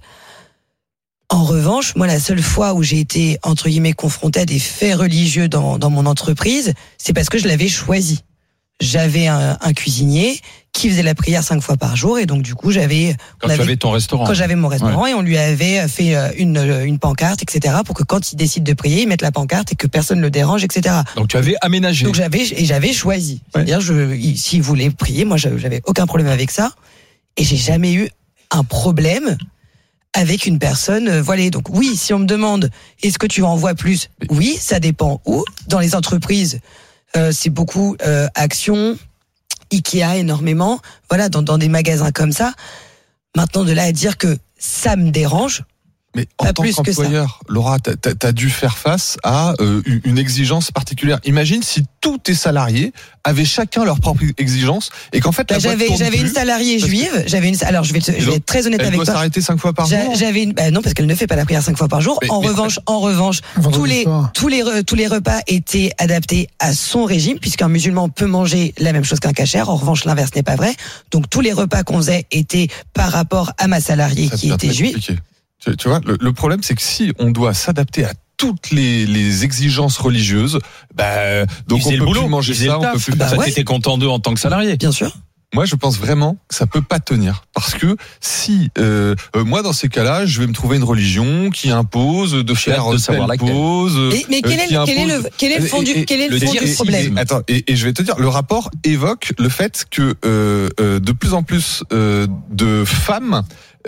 En revanche, moi, la seule fois où j'ai été, entre guillemets, confrontée à des faits religieux dans, dans mon entreprise, c'est parce que je l'avais choisi. J'avais un, un cuisinier qui faisait la prière cinq fois par jour, et donc, du coup, j'avais... Quand on tu avait- avais ton restaurant. quand j'avais mon restaurant, et on lui avait fait euh, une, une pancarte, et cetera, pour que quand il décide de prier, il mette la pancarte et que personne ne le dérange, et cetera. Donc tu avais aménagé. Donc j'avais et j'avais choisi. C'est-à-dire, je, il- s'il voulait prier, moi, je- j'avais aucun problème avec ça, et j'ai jamais eu un problème avec une personne euh, voilée. Donc oui, si on me demande, est-ce que tu en vois plus ? Oui, ça dépend où. Dans les entreprises, euh, c'est beaucoup euh, Action, Ikea énormément. Voilà, dans, dans des magasins comme ça. Maintenant, de là à dire que ça me dérange, Mais en Pas tant plus que ça. qu'employeur, Laura, t'as, t'as, t'as dû faire face à euh, une exigence particulière. Imagine si tous tes salariés avaient chacun leur propre exigence et qu'en fait bah, la boîte j'avais tourne j'avais plus, une salariée parce que- juive. J'avais une. Alors je vais, te- je vais donc, être très honnête elle avec doit toi. s'arrêter cinq fois par J'a- jour. J'avais une. Bah non, parce qu'elle ne fait pas la prière cinq fois par jour. Mais- en mais- revanche, en revanche, Vendredi tous les soir. tous les re- tous les repas étaient adaptés à son régime, puisqu'un musulman peut manger la même chose qu'un cachère. En revanche, l'inverse n'est pas vrai. Donc tous les repas qu'on faisait étaient par rapport à ma salariée Ça qui devient était très juive. compliqué. Tu, tu vois, le, le problème, c'est que si on doit s'adapter à toutes les, les exigences religieuses, bah, donc Ils on faisaient peut le boulot, plus manger ils faisaient ça, le on taf. peut plus Bah Ça, ouais. t'étais content d'eux en tant que salarié. Bien sûr. Moi, je pense vraiment que ça peut pas tenir parce que si euh, euh, moi dans ces cas-là, je vais me trouver une religion qui impose de J'ai faire hâte de savoir telle laquelle. pause. Mais, mais quel, euh, est, qui le- quel, est impose- le, quel est le fond du, Et- et- quel est le le fond du diététisme. problème Et, attends, et, et je vais te dire, le rapport évoque le fait que euh, euh, de plus en plus euh, de femmes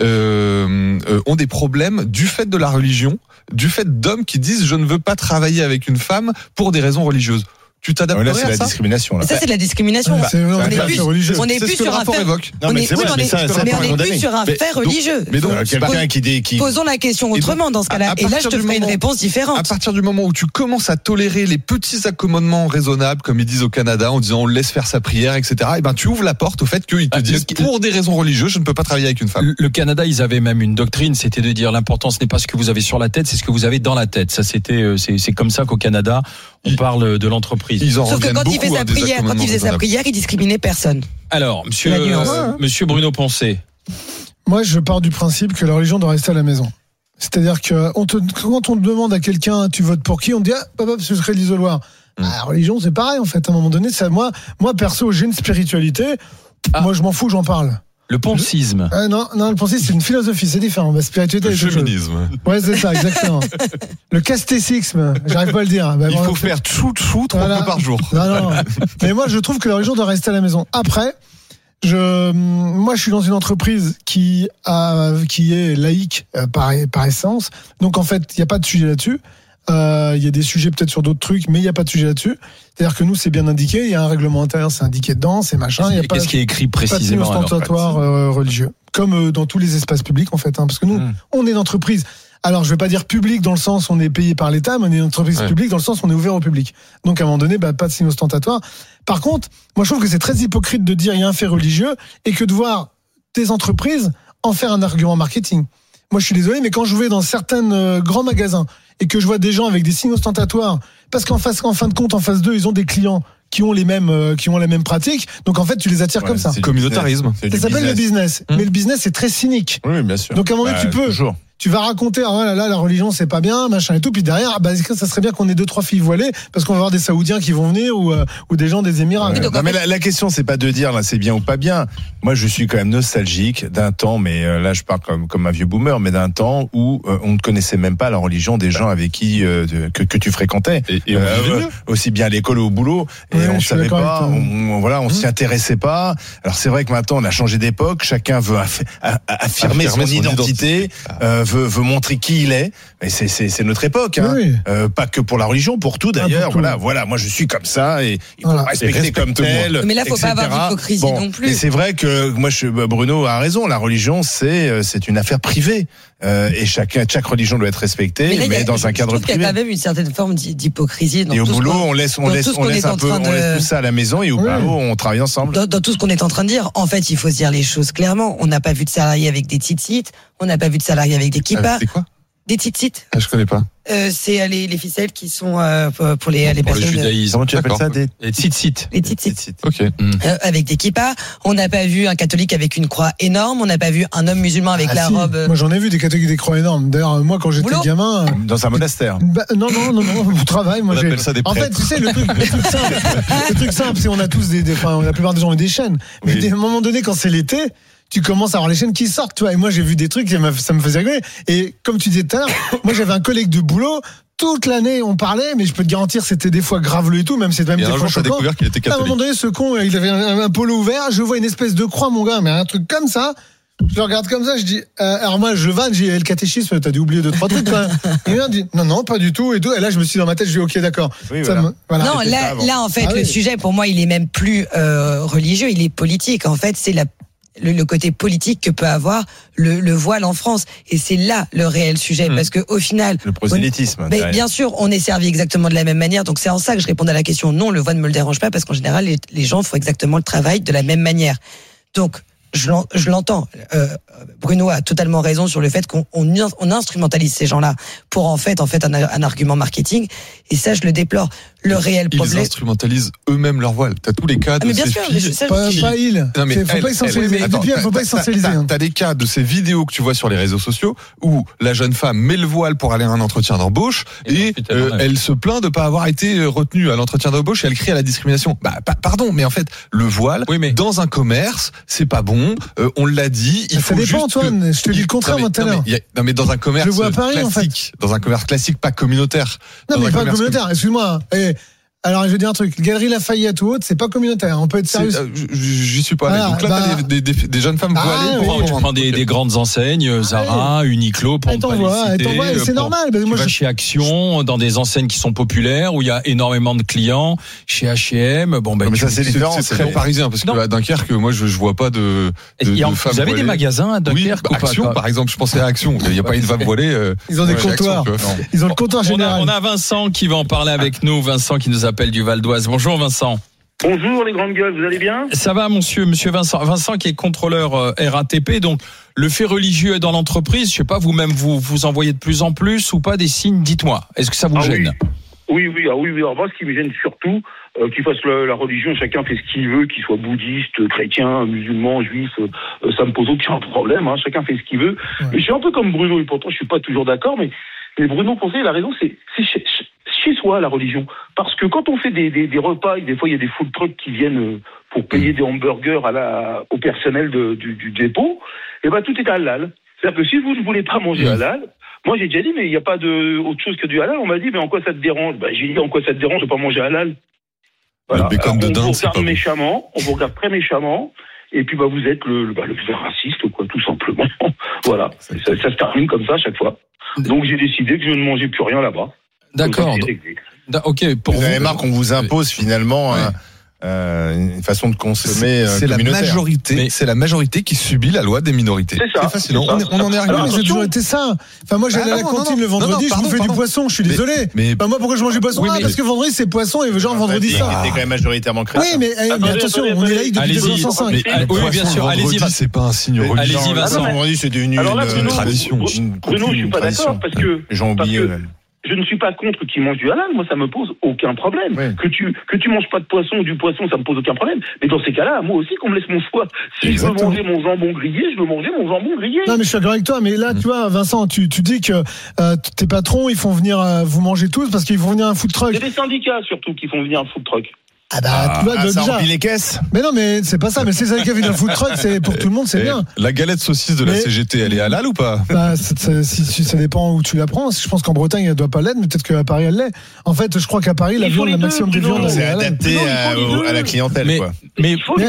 euh, euh, ont des problèmes du fait de la religion, du fait d'hommes qui disent je ne veux pas travailler avec une femme pour des raisons religieuses. Tu t'adapterais Là, c'est à la ça discrimination. Là. Ça, c'est de la discrimination. Ouais, c'est on un est fait plus, religieux. on est C'est plus ce que sur le un rapport fait. évoque. Non, on mais est, c'est oui, vrai, on mais est- ça, ça, mais faut on est condamner. plus sur un Mais fait donc- religieux. Mais donc, Euh, Quelqu'un qui, dé- qui Posons la question Et donc, autrement dans ce cas-là. à- à Et là, je partir te du ferai une moment- réponse à différente. partir du moment où tu commences à tolérer les petits accommodements raisonnables, comme ils disent au Canada, en disant on le laisse faire sa prière, et cetera, et ben tu ouvres la porte au fait qu'ils te Ah, disent le- pour des raisons religieuses, je ne peux pas travailler avec une femme. Le- Le Canada, ils avaient même une doctrine, c'était de dire l'important ce n'est pas ce que vous avez sur la tête, c'est ce que vous avez dans la tête. Ça, c'était, euh, c'est, c'est comme ça qu'au Canada, on Ils- parle de l'entreprise. Ils en Sauf que reviennent quand il fait beaucoup sa à des prière, quand il accommodements faisait sa raisonnables. prière, il discriminait personne. Alors, monsieur, La nuance. euh, monsieur Bruno Poncet. Moi, je pars du principe que la religion doit rester à la maison. C'est-à-dire que on te, quand on demande à quelqu'un, tu votes pour qui, on te dit, ah, papa, ce serait l'isoloir. Mm. Ah, la religion, c'est pareil, en fait. À un moment donné, ça, moi, moi, perso, j'ai une spiritualité. Ah. Moi, je m'en fous, j'en parle. Le poncisme. Ah, non, non, le pensée, c'est une philosophie, c'est différent. La spiritualité, Le c'est autre chose. féminisme. Ouais, c'est ça, exactement. Le castécisme, j'arrive pas à le dire. Bah, Il bon, faut faire chou chou trois Voilà. fois par jour. Non, non. Mais moi, je trouve que la religion doit rester à la maison. Après, je, moi, je suis dans une entreprise qui a, qui est laïque euh, par, par essence. Donc, en fait, il n'y a pas de sujet là-dessus. Euh, Il y a des sujets peut-être sur d'autres trucs, mais il n'y a pas de sujet là-dessus. C'est-à-dire que nous, c'est bien indiqué. Il y a un règlement intérieur, c'est indiqué dedans, c'est machin. Il y a pas, Qu'est-ce qui est écrit pas de signe précisément alors ostentatoire euh, religieux, comme euh, dans tous les espaces publics en fait, hein, parce que nous, Hmm. on est une entreprise. Alors, je vais pas dire public dans le sens où on est payé par l'État, mais on est une entreprise Ouais. publique dans le sens où on est ouvert au public. Donc, à un moment donné, bah, pas de signe ostentatoire. Par contre, moi, je trouve que c'est très hypocrite de dire il y a un fait religieux et que de voir des entreprises en faire un argument marketing. Moi, je suis désolé, mais quand je vais dans certains euh, grands magasins et que je vois des gens avec des signes ostentatoires, parce qu'en face, en fin de compte, en face d'eux, ils ont des clients qui ont les mêmes, euh, qui ont la même pratique. Donc, en fait, tu les attires Ouais, comme ça. c'est du Communautarisme. business. C'est du Ça s'appelle le business. business. Mais le business, c'est très cynique. Oui, bien sûr. Donc, à un moment donné, Bah, tu peux. Toujours. Tu vas raconter, oh là là, la religion, c'est pas bien, machin et tout. Puis derrière, ah bah, ça serait bien qu'on ait deux, trois filles voilées, parce qu'on va avoir des Saoudiens qui vont venir ou, euh, ou des gens des Émirats. Ouais. donc, Non, en mais fait- la, la question, c'est pas de dire là c'est bien ou pas bien. Moi, je suis quand même nostalgique d'un temps, mais euh, là, je parle comme comme un vieux boomer, mais d'un temps où euh, on ne connaissait même pas la religion des gens avec qui euh, de- que que tu fréquentais. Et, et on Euh, vivait euh, mieux. aussi bien à l'école ou au boulot, et Ouais, on je suis savait d'accord pas, avec toi. on, on- voilà, on s'y intéressait pas. Alors c'est vrai que maintenant on a changé d'époque, chacun veut aff- a- a- affirmer, Affirmer son, son identité, identité. euh, veut, veut montrer qui il est. Mais c'est, c'est, c'est notre époque, hein. Oui. Euh, pas que pour la religion, pour tout d'ailleurs. Ah, pour tout. Voilà, voilà. Moi, je suis comme ça et il faut Voilà. me respecter comme tel. Mais là, faut et pas cetera. avoir d'hypocrisie non plus. Mais c'est vrai que moi, je, Bruno a raison. La religion, c'est, c'est une affaire privée. Euh, et chaque, chaque religion doit être respectée, mais, là, mais y a, dans je, un cadre je trouve privé. qu'il y a quand même une certaine forme d'hypocrisie. Dans Et au tout boulot, ce qu'on- on laisse, on dans laisse, tout ce on qu'on laisse est un en peu, train on de- laisse tout ça à la maison et au Ouais. boulot, on travaille ensemble. Dans, dans tout ce qu'on est en train de dire, en fait, il faut se dire les choses clairement. On n'a pas vu de salariés avec des tzitzit, on n'a pas vu de salariés avec des Ah, kippas. c'est quoi? Des tzitzit, Ah, je connais pas. euh, c'est euh, les, les ficelles qui sont euh, pour pour les, les Pour le personnes. judaïsme. Comment tu appelles D'accord. ça des Les tzitzit. Les tzitzit. Ok. Euh, avec des kippas. On n'a pas vu un catholique avec une croix énorme. On n'a pas vu un homme musulman avec Ah, la si. robe. euh, Moi, j'en ai vu des catholiques des croix énormes. D'ailleurs, moi, quand j'étais Boulot. gamin. euh, dans un monastère? Bah, non, non, non, non, au travail, moi On j'ai. appelle ça des En fait, prêtres. tu sais, le truc, le truc simple, le truc simple, c'est on a tous des, des enfin, la plupart des gens ont des chaînes. Mais Oui. à un moment donné, quand c'est l'été, tu commences à avoir les chaînes qui sortent, tu vois. Et moi, j'ai vu des trucs, ça m'a- ça me faisait rigoler. Et comme tu disais tout à l'heure, moi, j'avais un collègue de boulot. Toute l'année, on parlait, mais je peux te garantir, c'était des fois graveleux et tout, même c'est même Et des un fois jour, t'as choquant. découvert qu'il était À un moment catholique. donné, ce con, il avait un, un polo ouvert. Je vois une espèce de croix, mon gars, mais un truc comme ça. Je le regarde comme ça, je dis, euh, alors moi, je vanne, j'ai le catéchisme, t'as dû oublier deux, trois trucs, quand même. Et il dit, non, non, pas du tout, et tout. Et là, je me suis dit dans ma tête, je dis, ok, d'accord. Oui, Ça voilà. me- voilà. Non, c'était ça là, avant. là, en fait, Ah le oui. sujet, pour moi, il est même plus euh, religieux, il est politique. En fait, c'est la le, le côté politique que peut avoir le, le voile en France. Et c'est là le réel sujet. Mmh. Parce que au final, Le prosélytisme. mais derrière. bien sûr, on est servi exactement de la même manière. Donc c'est en ça que je réponds à la question. Non, le voile ne me le dérange pas parce qu'en général, les, les gens font exactement le travail de la même manière. Donc, je l'en- je l'entends. Euh, Bruno a totalement raison sur le fait qu'on on, on instrumentalise ces gens-là pour en fait, en fait, un, un argument marketing. Et ça, je le déplore. Le réel Ils problème. instrumentalisent eux-mêmes leur voile. T'as tous les cas de Ah, mais bien ces sûr, mais filles. je sais, Pas, je- pas il. Non, mais C'est- faut elle- pas elle- essentialiser. attends, Depuis, faut t'as- pas t'as- essentialiser. t'as- hein. T'as des cas de ces vidéos que tu vois sur les réseaux sociaux où la jeune femme met le voile pour aller à un entretien d'embauche Et et, ensuite, elle euh, enlève. elle se plaint de pas avoir été euh, retenue à l'entretien d'embauche et elle crie à la discrimination. Bah pa- pardon, mais en fait le voile Oui, mais- dans un commerce c'est pas bon. Euh, on l'a dit. Il Ça faut dépend, juste Antoine. que- Je te dis le contraire, Non, mais- moi, tout à non, mais l'heure. il y a- Non mais dans un commerce Je le vois à Paris, en fait. classique, dans un commerce classique pas communautaire. Non, Dans mais un pas commerce communautaire, excuse-moi. Eh, alors, je vais dire un truc. Galerie Lafayette ou autre, c'est pas communautaire. On peut être C'est- sérieux. euh, j- J'y suis pas allé. Voilà, Donc là, bah- t'as des, des, des, des jeunes femmes Ah, voilées oui. pour Tu prends des, des grandes enseignes, Zara, Uniqlo, pour Elle ne pas t'envoie, les elle citer, t'envoie, et c'est pour- normal. Parce que Tu moi, vas je- chez Action, dans des enseignes qui sont populaires, où il y a énormément de clients, chez H et M. Bon, ben, Non, mais tu- ça, c'est C'est différent. c'est très c'est- parisien parce que Non. à Dunkerque, moi, je, je vois pas de. Et de, il y a- de femmes vous avez des voilées. magasins à Oui, Dunkerque bah, ou pas Action, quoi par exemple. Je pensais à Action. Il n'y a pas une femme voilée. euh, Ils ont des chez Action, comptoirs. tu vois. Ils ont le comptoir on a, général. on a Vincent qui va en parler avec nous. Vincent qui nous appelle du Val d'Oise. Bonjour Vincent. Bonjour les grandes gueules, vous allez bien? Ça va, monsieur, monsieur Vincent. Vincent qui est contrôleur euh, R A T P. Donc, le fait religieux dans l'entreprise, je sais pas, vous-même, vous vous en voyez de plus en plus ou pas des signes? Dites-moi. Est-ce que ça vous Ah oui. gêne? Oui, oui, ah oui, oui. Alors moi, ce qui me gêne surtout, euh, qu'il fasse la, la religion, chacun fait ce qu'il veut, qu'il soit bouddhiste, chrétien, musulman, juif, euh, euh, ça me pose aucun problème. Hein, chacun fait ce qu'il veut. Ouais. Mais je suis un peu comme Bruno, et pourtant je suis pas toujours d'accord. Mais, mais Bruno pensait, il a raison, c'est c'est chez, chez soi la religion. Parce que quand on fait des, des, des repas, et des fois il y a des food trucks qui viennent euh, pour payer des hamburgers à la, au personnel de, du, du dépôt, et ben tout est halal. C'est-à-dire que si vous ne voulez pas manger halal, moi j'ai déjà dit, mais il n'y a pas de autre chose que du halal. On m'a dit, mais en quoi ça te dérange? Ben, j'ai dit, en quoi ça te dérange de pas manger halal? Le bacon de on dinde, vous c'est regarde pas bon. méchamment, on vous regarde très méchamment, et puis bah vous êtes le, le, bah, le plus raciste, quoi, tout simplement. Voilà, ça, ça se termine comme ça à chaque fois. Donc j'ai décidé que je ne mangeais plus rien là-bas. D'accord. Comme ça, c'est réglé. Da- Ok, pour Vous vous. avez marre qu'on vous impose finalement Ouais. un- euh, une façon de consommer euh, C'est la communautaire. majorité. Mais- C'est la majorité qui subit la loi des minorités. C'est ça, facile. On, c'est ça. on en est arrivé. Alors, Alors, ça a toujours été ça. Enfin, moi, j'allais Ah à la non, cantine non, le non, vendredi, non, pardon, je bouffais du pardon. poisson, je suis Mais- désolé. mais- Bah, moi, pourquoi je mange du poisson? Oui, Ah, mais- parce que vendredi, c'est poisson et les gens vendredi Enfin, ça. T'es quand même majoritairement chrétien. Oui, mais, eh, mais Attendez, attention, attendez, on est attendez. laïque depuis Allez-y. mille neuf cent cinq. Mais- Ah, oui, bien sûr. Allez-y, Vendredi, Vincent. c'est pas un signe Mais- Allez-y, religieux. Vincent. Non, vendredi, c'est devenu Alors là, une, Bruno, tradition. Bruno, une Bruno, je suis une pas tradition. d'accord parce que Les gens ont parce oublié que- eux-mêmes. je ne suis pas contre qu'ils mangent du halal, moi ça me pose aucun problème. Oui. Que tu que tu manges pas de poisson ou du poisson, ça me pose aucun problème. Mais dans ces cas-là, moi aussi qu'on me laisse mon choix. Si Exactement. je veux manger mon jambon grillé, je veux manger mon jambon grillé. Non, mais je suis d'accord avec toi, mais là, tu vois, Vincent, tu, tu dis que euh, tes patrons, ils font venir euh, vous manger tous parce qu'ils font venir un food truck. C'est des syndicats surtout qui font venir un food truck. Ah bah, tu vois, Ah, ça déjà. remplit les caisses. Mais non, mais c'est pas ça, mais c'est ça qui a vu un food truck, c'est pour tout le monde, c'est Eh, bien. La galette saucisse de la Mais- C G T, elle est halal ou pas? Bah, c'est- c'est- si, si- ça dépend où tu la prends. Je pense qu'en Bretagne, elle doit pas l'être, mais peut-être qu'à Paris, elle l'est. En fait, je crois qu'à Paris, la Il faut viande, les le deux, maximum de Bruno. viande, elle C'est est halal. adapté Non, il faut à, les au- deux. à la clientèle, Mais- quoi. Mais Il faut Mais- les deux.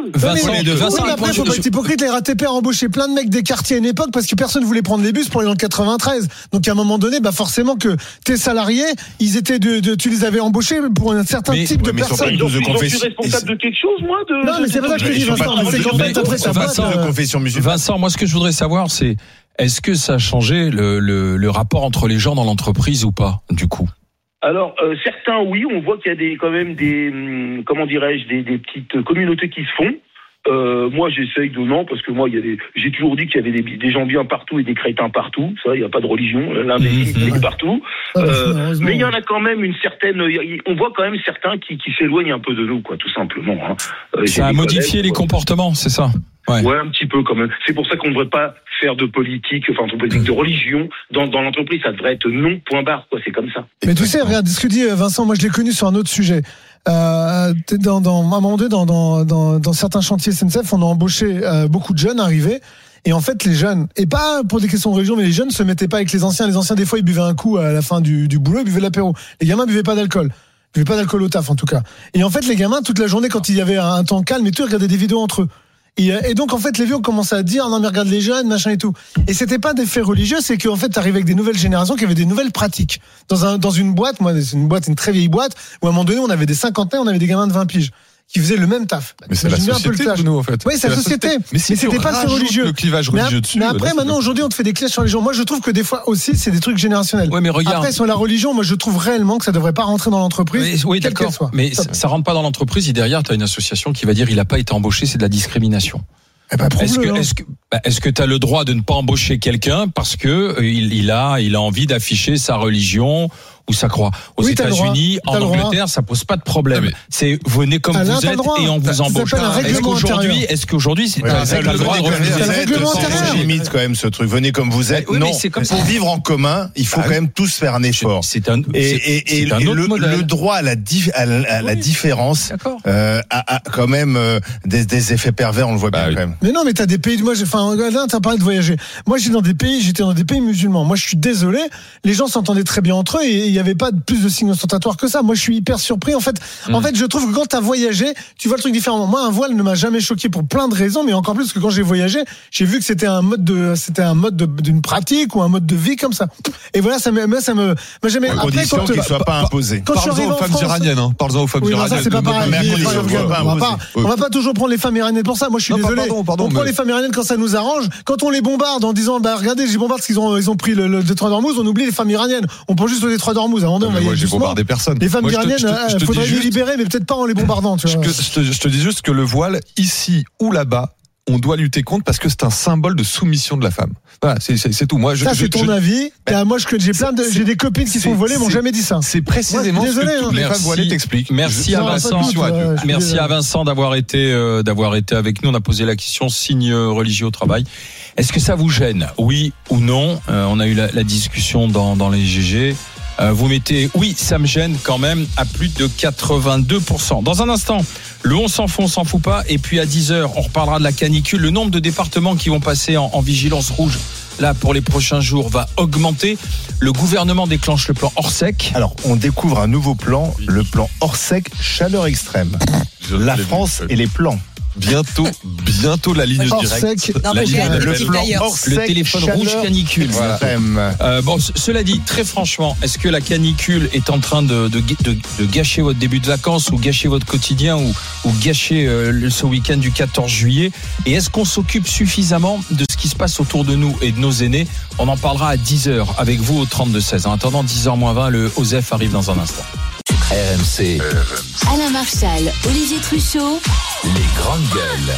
Vincent, mais, de Vincent, oui, mais après, faut pas être hypocrite. Les R A T P a embauché plein de mecs des quartiers à une époque parce que personne voulait prendre les bus pour aller dans le quatre-vingt-treize. Donc à un moment donné, bah forcément que tes salariés, ils étaient de, de tu les avais embauchés pour un certain mais, type ouais, de mais personnes. Donc, Donc, de je suis confession. responsable de quelque chose, moi de, Non, mais c'est pas ça que je te dis, Vincent. Mais c'est qu'en fait, après, ça Vincent, passe. de confession musulmane. Vincent, moi, ce que je voudrais savoir, c'est est-ce que ça a changé le, le, le rapport entre les gens dans l'entreprise ou pas, du coup? Alors euh, certains oui, on voit qu'il y a des quand même des hum, comment dirais-je des, des petites communautés qui se font. Euh, moi j'essaye de non parce que moi il y a des j'ai toujours dit qu'il y avait des, des gens bien partout et des crétins partout. Ça il y a pas de religion, l'imbécile Mmh, est partout. Ah, Euh, mais il y en a quand même une certaine on voit quand même certains qui, qui s'éloignent un peu de nous quoi tout simplement. Hein. Euh, j'ai Ça a des modifié collègues, les quoi. comportements, c'est ça? Ouais. Ouais, un petit peu quand même. C'est pour ça qu'on ne devrait pas faire de politique, enfin de politique de religion dans, dans l'entreprise. Ça devrait être non, point barre, quoi. C'est comme ça. Mais tu sais, regarde, ce que dit Vincent, moi je l'ai connu sur un autre sujet. Euh, dans, dans, à un moment donné, dans, dans, dans, dans certains chantiers S N C F, on a embauché euh, beaucoup de jeunes arrivés. Et en fait, les jeunes, et pas pour des questions de religion, mais les jeunes se mettaient pas avec les anciens. Les anciens, des fois, ils buvaient un coup à la fin du, du boulot, ils buvaient l'apéro. Les gamins buvaient pas d'alcool. Ils buvaient pas d'alcool au taf, en tout cas. Et en fait, les gamins, toute la journée, quand il y avait un, un temps calme et tout, ils regardaient des vidéos entre eux. Et, et donc, en fait, les vieux ont commencé à dire, non, mais regarde les jeunes, machin et tout. Et c'était pas des faits religieux, c'est qu'en fait, t'arrivais avec des nouvelles générations qui avaient des nouvelles pratiques. Dans un, dans une boîte, moi, c'est une boîte, une très vieille boîte, où à un moment donné, on avait des cinquantaines, on avait des gamins de vingt piges, qui faisaient le même taf. Mais c'est la Imaginez un peu le société, clash. Bruno, en fait. Oui, c'est la société. Mais si Mais tu c'était pas si rajoutes religieux. le clivage Mais, religieux ap- dessus. mais là, après, c'est maintenant, pas- aujourd'hui, on te fait des clashs sur les gens. Moi, je trouve que des fois aussi, c'est des trucs générationnels. Ouais, mais regarde. Après, sur la religion, moi, je trouve réellement que ça devrait pas rentrer dans l'entreprise. Mais- oui, quelle d'accord. qu'elle soit. Mais Stop. ça, ça rentre pas dans l'entreprise et derrière, tu as une association qui va dire il a pas été embauché, c'est de la discrimination. Eh ben, Est-ce que, prouve-le, hein. est-ce que, bah, est-ce que tu as le droit de ne pas embaucher quelqu'un parce que euh, il, il a, il a envie d'afficher sa religion ou sa croix? Aux Oui, t'as le droit. États-Unis, T'as en le droit. Angleterre, ça pose pas de problème. Ah, mais- C'est venez comme Alain, vous t'as le êtes droit. et on Ça vous embauche. s'appelle un Est-ce règlement qu'aujourd'hui, intérieur. est-ce qu'aujourd'hui, c'est Ouais, t'as ça, t'as le droit de venez comme refuser? vous C'est le êtes, règlement sans intérieur. limite quand même ce truc. Venez comme vous êtes. Oui, mais non, c'est comme ça. pour vivre en commun, il faut Ah quand oui. même tous faire un effort. C'est un, Et, c'est- et, et, c'est un et autre le, modèle. le droit à la, dif- à la, à la Oui. différence D'accord. euh, a, a quand même euh, des, des effets pervers, on le voit Bah bien oui. quand même. Mais non, mais t'as des pays. Moi, j'ai, enfin, là, t'as parlé de voyager. Moi, j'étais dans des pays, j'étais dans des pays musulmans. Moi, je suis désolé. Les gens s'entendaient très bien entre eux et il n'y avait pas de plus de signes ostentatoires que ça. Moi, je suis hyper surpris. En fait, Mm. en fait, je trouve que quand t'as voyagé, tu vois le truc différemment. Moi, un voile ne m'a jamais choqué pour plein de raisons, mais encore plus que quand j'ai voyagé, j'ai vu que c'était un mode de, c'était un mode de, d'une pratique ou un mode de vie comme ça. Et voilà, ça me, moi, ça me, moi, jamais. À Après, condition quand, qu'il ne soit pas imposé. quand je suis Parle-en arrivé aux en femmes France- iraniennes, hein. Parle-en aux femmes Oui, non, iraniennes. ça c'est pas pareil. Mais à Mais condition pas- qu'on soit pas on va imposé. pas, on va pas toujours prendre les femmes iraniennes pour ça. Moi, je suis Non, désolé. pardon, pardon, on prend mais- les femmes iraniennes quand ça nous arrange. Quand on les bombarde en disant, bah regardez, j'ai bombardé parce qu'ils ont, ils ont pris le, le détroit d'Ormuz, on oublie les femmes iraniennes. On pense juste au détroit d'Ormuz. À un moment donné, on va y Moi, aller j'ai doucement. bombardé personne. Les femmes Moi, je te- iraniennes, je te- je te il dis faudrait les juste- libérer, mais peut-être pas en les bombardant. Tu Je, vois. que- je te, je te dis juste que le voile, ici ou là-bas, on doit lutter contre parce que c'est un symbole de soumission de la femme. Voilà, c'est, c'est, c'est tout. Moi, je, Ça, je- c'est ton je- avis. Et à moi, je, j'ai plein de, j'ai des copines qui c'est- sont volées, m'ont c'est- jamais dit ça. C'est précisément Moi, je suis ce désolé, que toutes hein. les femmes Merci. voilées t'expliquent. Merci Je- à Non, pas Vincent. de doute, Attention à Dieu. euh, je suis Merci désolé. à Vincent d'avoir été euh, d'avoir été avec nous. On a posé la question signe religieux au travail. Est-ce que ça vous gêne, oui ou non? Euh, On a eu la, la discussion dans dans les G G. Euh, vous mettez oui, ça me gêne quand même à plus de quatre-vingt-deux pour cent. Dans un instant, le on s'en fout, on s'en fout pas. Et puis à dix heures, on reparlera de la canicule. Le nombre de départements qui vont passer en, en vigilance rouge là pour les prochains jours va augmenter. Le gouvernement déclenche le plan Orsec. Alors, on découvre un nouveau plan, le plan Orsec chaleur extrême. Je La l'ai vu. France et les plans. Bientôt, bientôt la ligne Hors directe. sec. Non, La mais j'ai ligne- un Le petit plan d'ailleurs. Orsec Le téléphone rouge chaleur canicule. Voilà. extrême. Euh, bon, c- cela dit, très franchement, est-ce que la canicule est en train de, de, de, de gâcher votre début de vacances ou gâcher votre quotidien ou, ou gâcher euh, le- ce week-end du quatorze juillet? Et est-ce qu'on s'occupe suffisamment de ce qui se passe autour de nous et de nos aînés? On en parlera à dix heures avec vous au trente-deux seize. En attendant, dix heures moins vingt, le OSEF arrive dans un instant. R M C, Alain Marchal, Olivier Truchot, les grandes gueules.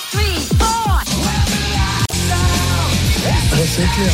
Ouais, c'est clair.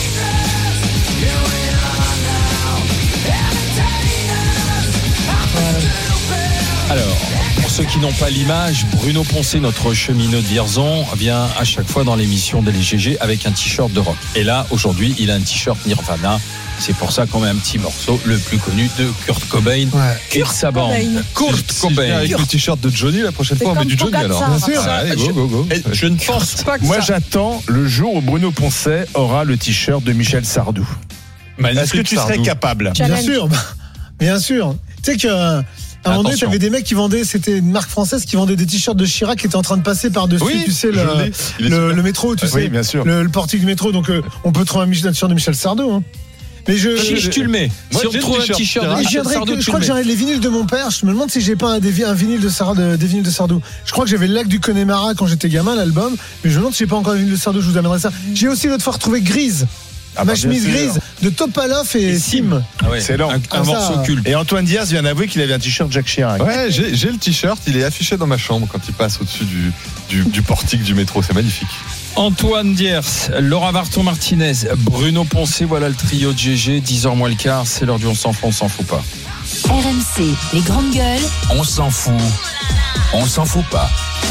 Alors, pour ceux qui n'ont pas l'image, Bruno Poncé, notre cheminot de Vierzon, vient à chaque fois dans l'émission de les G G avec un t-shirt de rock. Et là, aujourd'hui, il a un t-shirt Nirvana. C'est pour ça qu'on met un petit morceau, le plus connu de Kurt Cobain Ouais. et de sa bande. Cobain. Kurt Si je viens Cobain. avec le t-shirt de Johnny, la prochaine C'est fois, on met comme du Johnny Pogacar. alors. Bien sûr. Ça, Allez, je- go, go, go. Et Je ne pense pas que Moi, ça... j'attends le jour où Bruno Poncet aura le t-shirt de Michel Sardou. Est-ce que tu serais Sardou. capable? Bien Challenge. sûr, bah, bien sûr. Tu sais que À un moment donné, Attention. t'avais des mecs qui vendaient, c'était une marque française qui vendait des t-shirts de Chirac qui étaient en train de passer par-dessus, Oui, tu sais, je le, l'ai. Il est le, super. le métro, tu Oui, sais. bien sûr. Le, le portique du métro. Donc, euh, on peut trouver un t-shirt de Michel Sardou, hein. Mais je, Si je, tu le mets, Moi, si on j'ai le trouve un t-shirt t-shirt de Chirac. je Michel viendrai Sardou, que- je tu crois le que mets. j'ai les vinyles de mon père. Je me demande si j'ai pas un, des, un vinyle de Sarah, de- des vinyles de Sardou. Je crois que j'avais le Lac du Connemara quand j'étais gamin, l'album. Mais je me demande si j'ai pas encore un vinyle de Sardou. Je vous amènerai ça. J'ai aussi l'autre fois retrouvé Grise. Ah Ma bah, chemise bien sûr. grise de Topalov et, Et Sim. Ah ouais, Excellent. Un, un Comme ça, morceau culte. Et Antoine Diaz vient d'avouer qu'il avait un t-shirt Jacques Chirac. Ouais, j'ai, j'ai le t-shirt, il est affiché dans ma chambre quand il passe au-dessus du, du, du portique du métro, c'est magnifique. Antoine Diers, Laura Varton-Martinez, Bruno Poncet, voilà le trio de G G, dix heures moins le quart, c'est l'heure du on s'en fout, on s'en fout pas. R M C, les grandes gueules. On s'en fout. On s'en fout pas.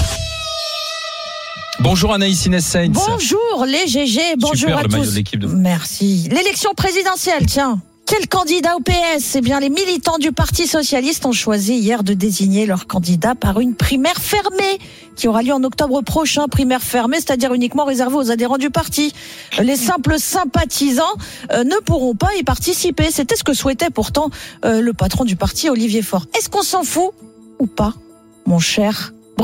Bonjour Anaïs Inès Sainz. Bonjour les G G, bonjour Super, à le maillot tous. de l'équipe de foot. Merci. L'élection présidentielle, tiens. Quel candidat au P S ? Eh bien, les militants du Parti socialiste ont choisi hier de désigner leur candidat par une primaire fermée qui aura lieu en octobre prochain. Primaire fermée, c'est-à-dire uniquement réservée aux adhérents du parti. Les simples sympathisants euh, ne pourront pas y participer. C'était ce que souhaitait pourtant euh, le patron du parti, Olivier Faure. Est-ce qu'on s'en fout ou pas, mon cher Bruno ?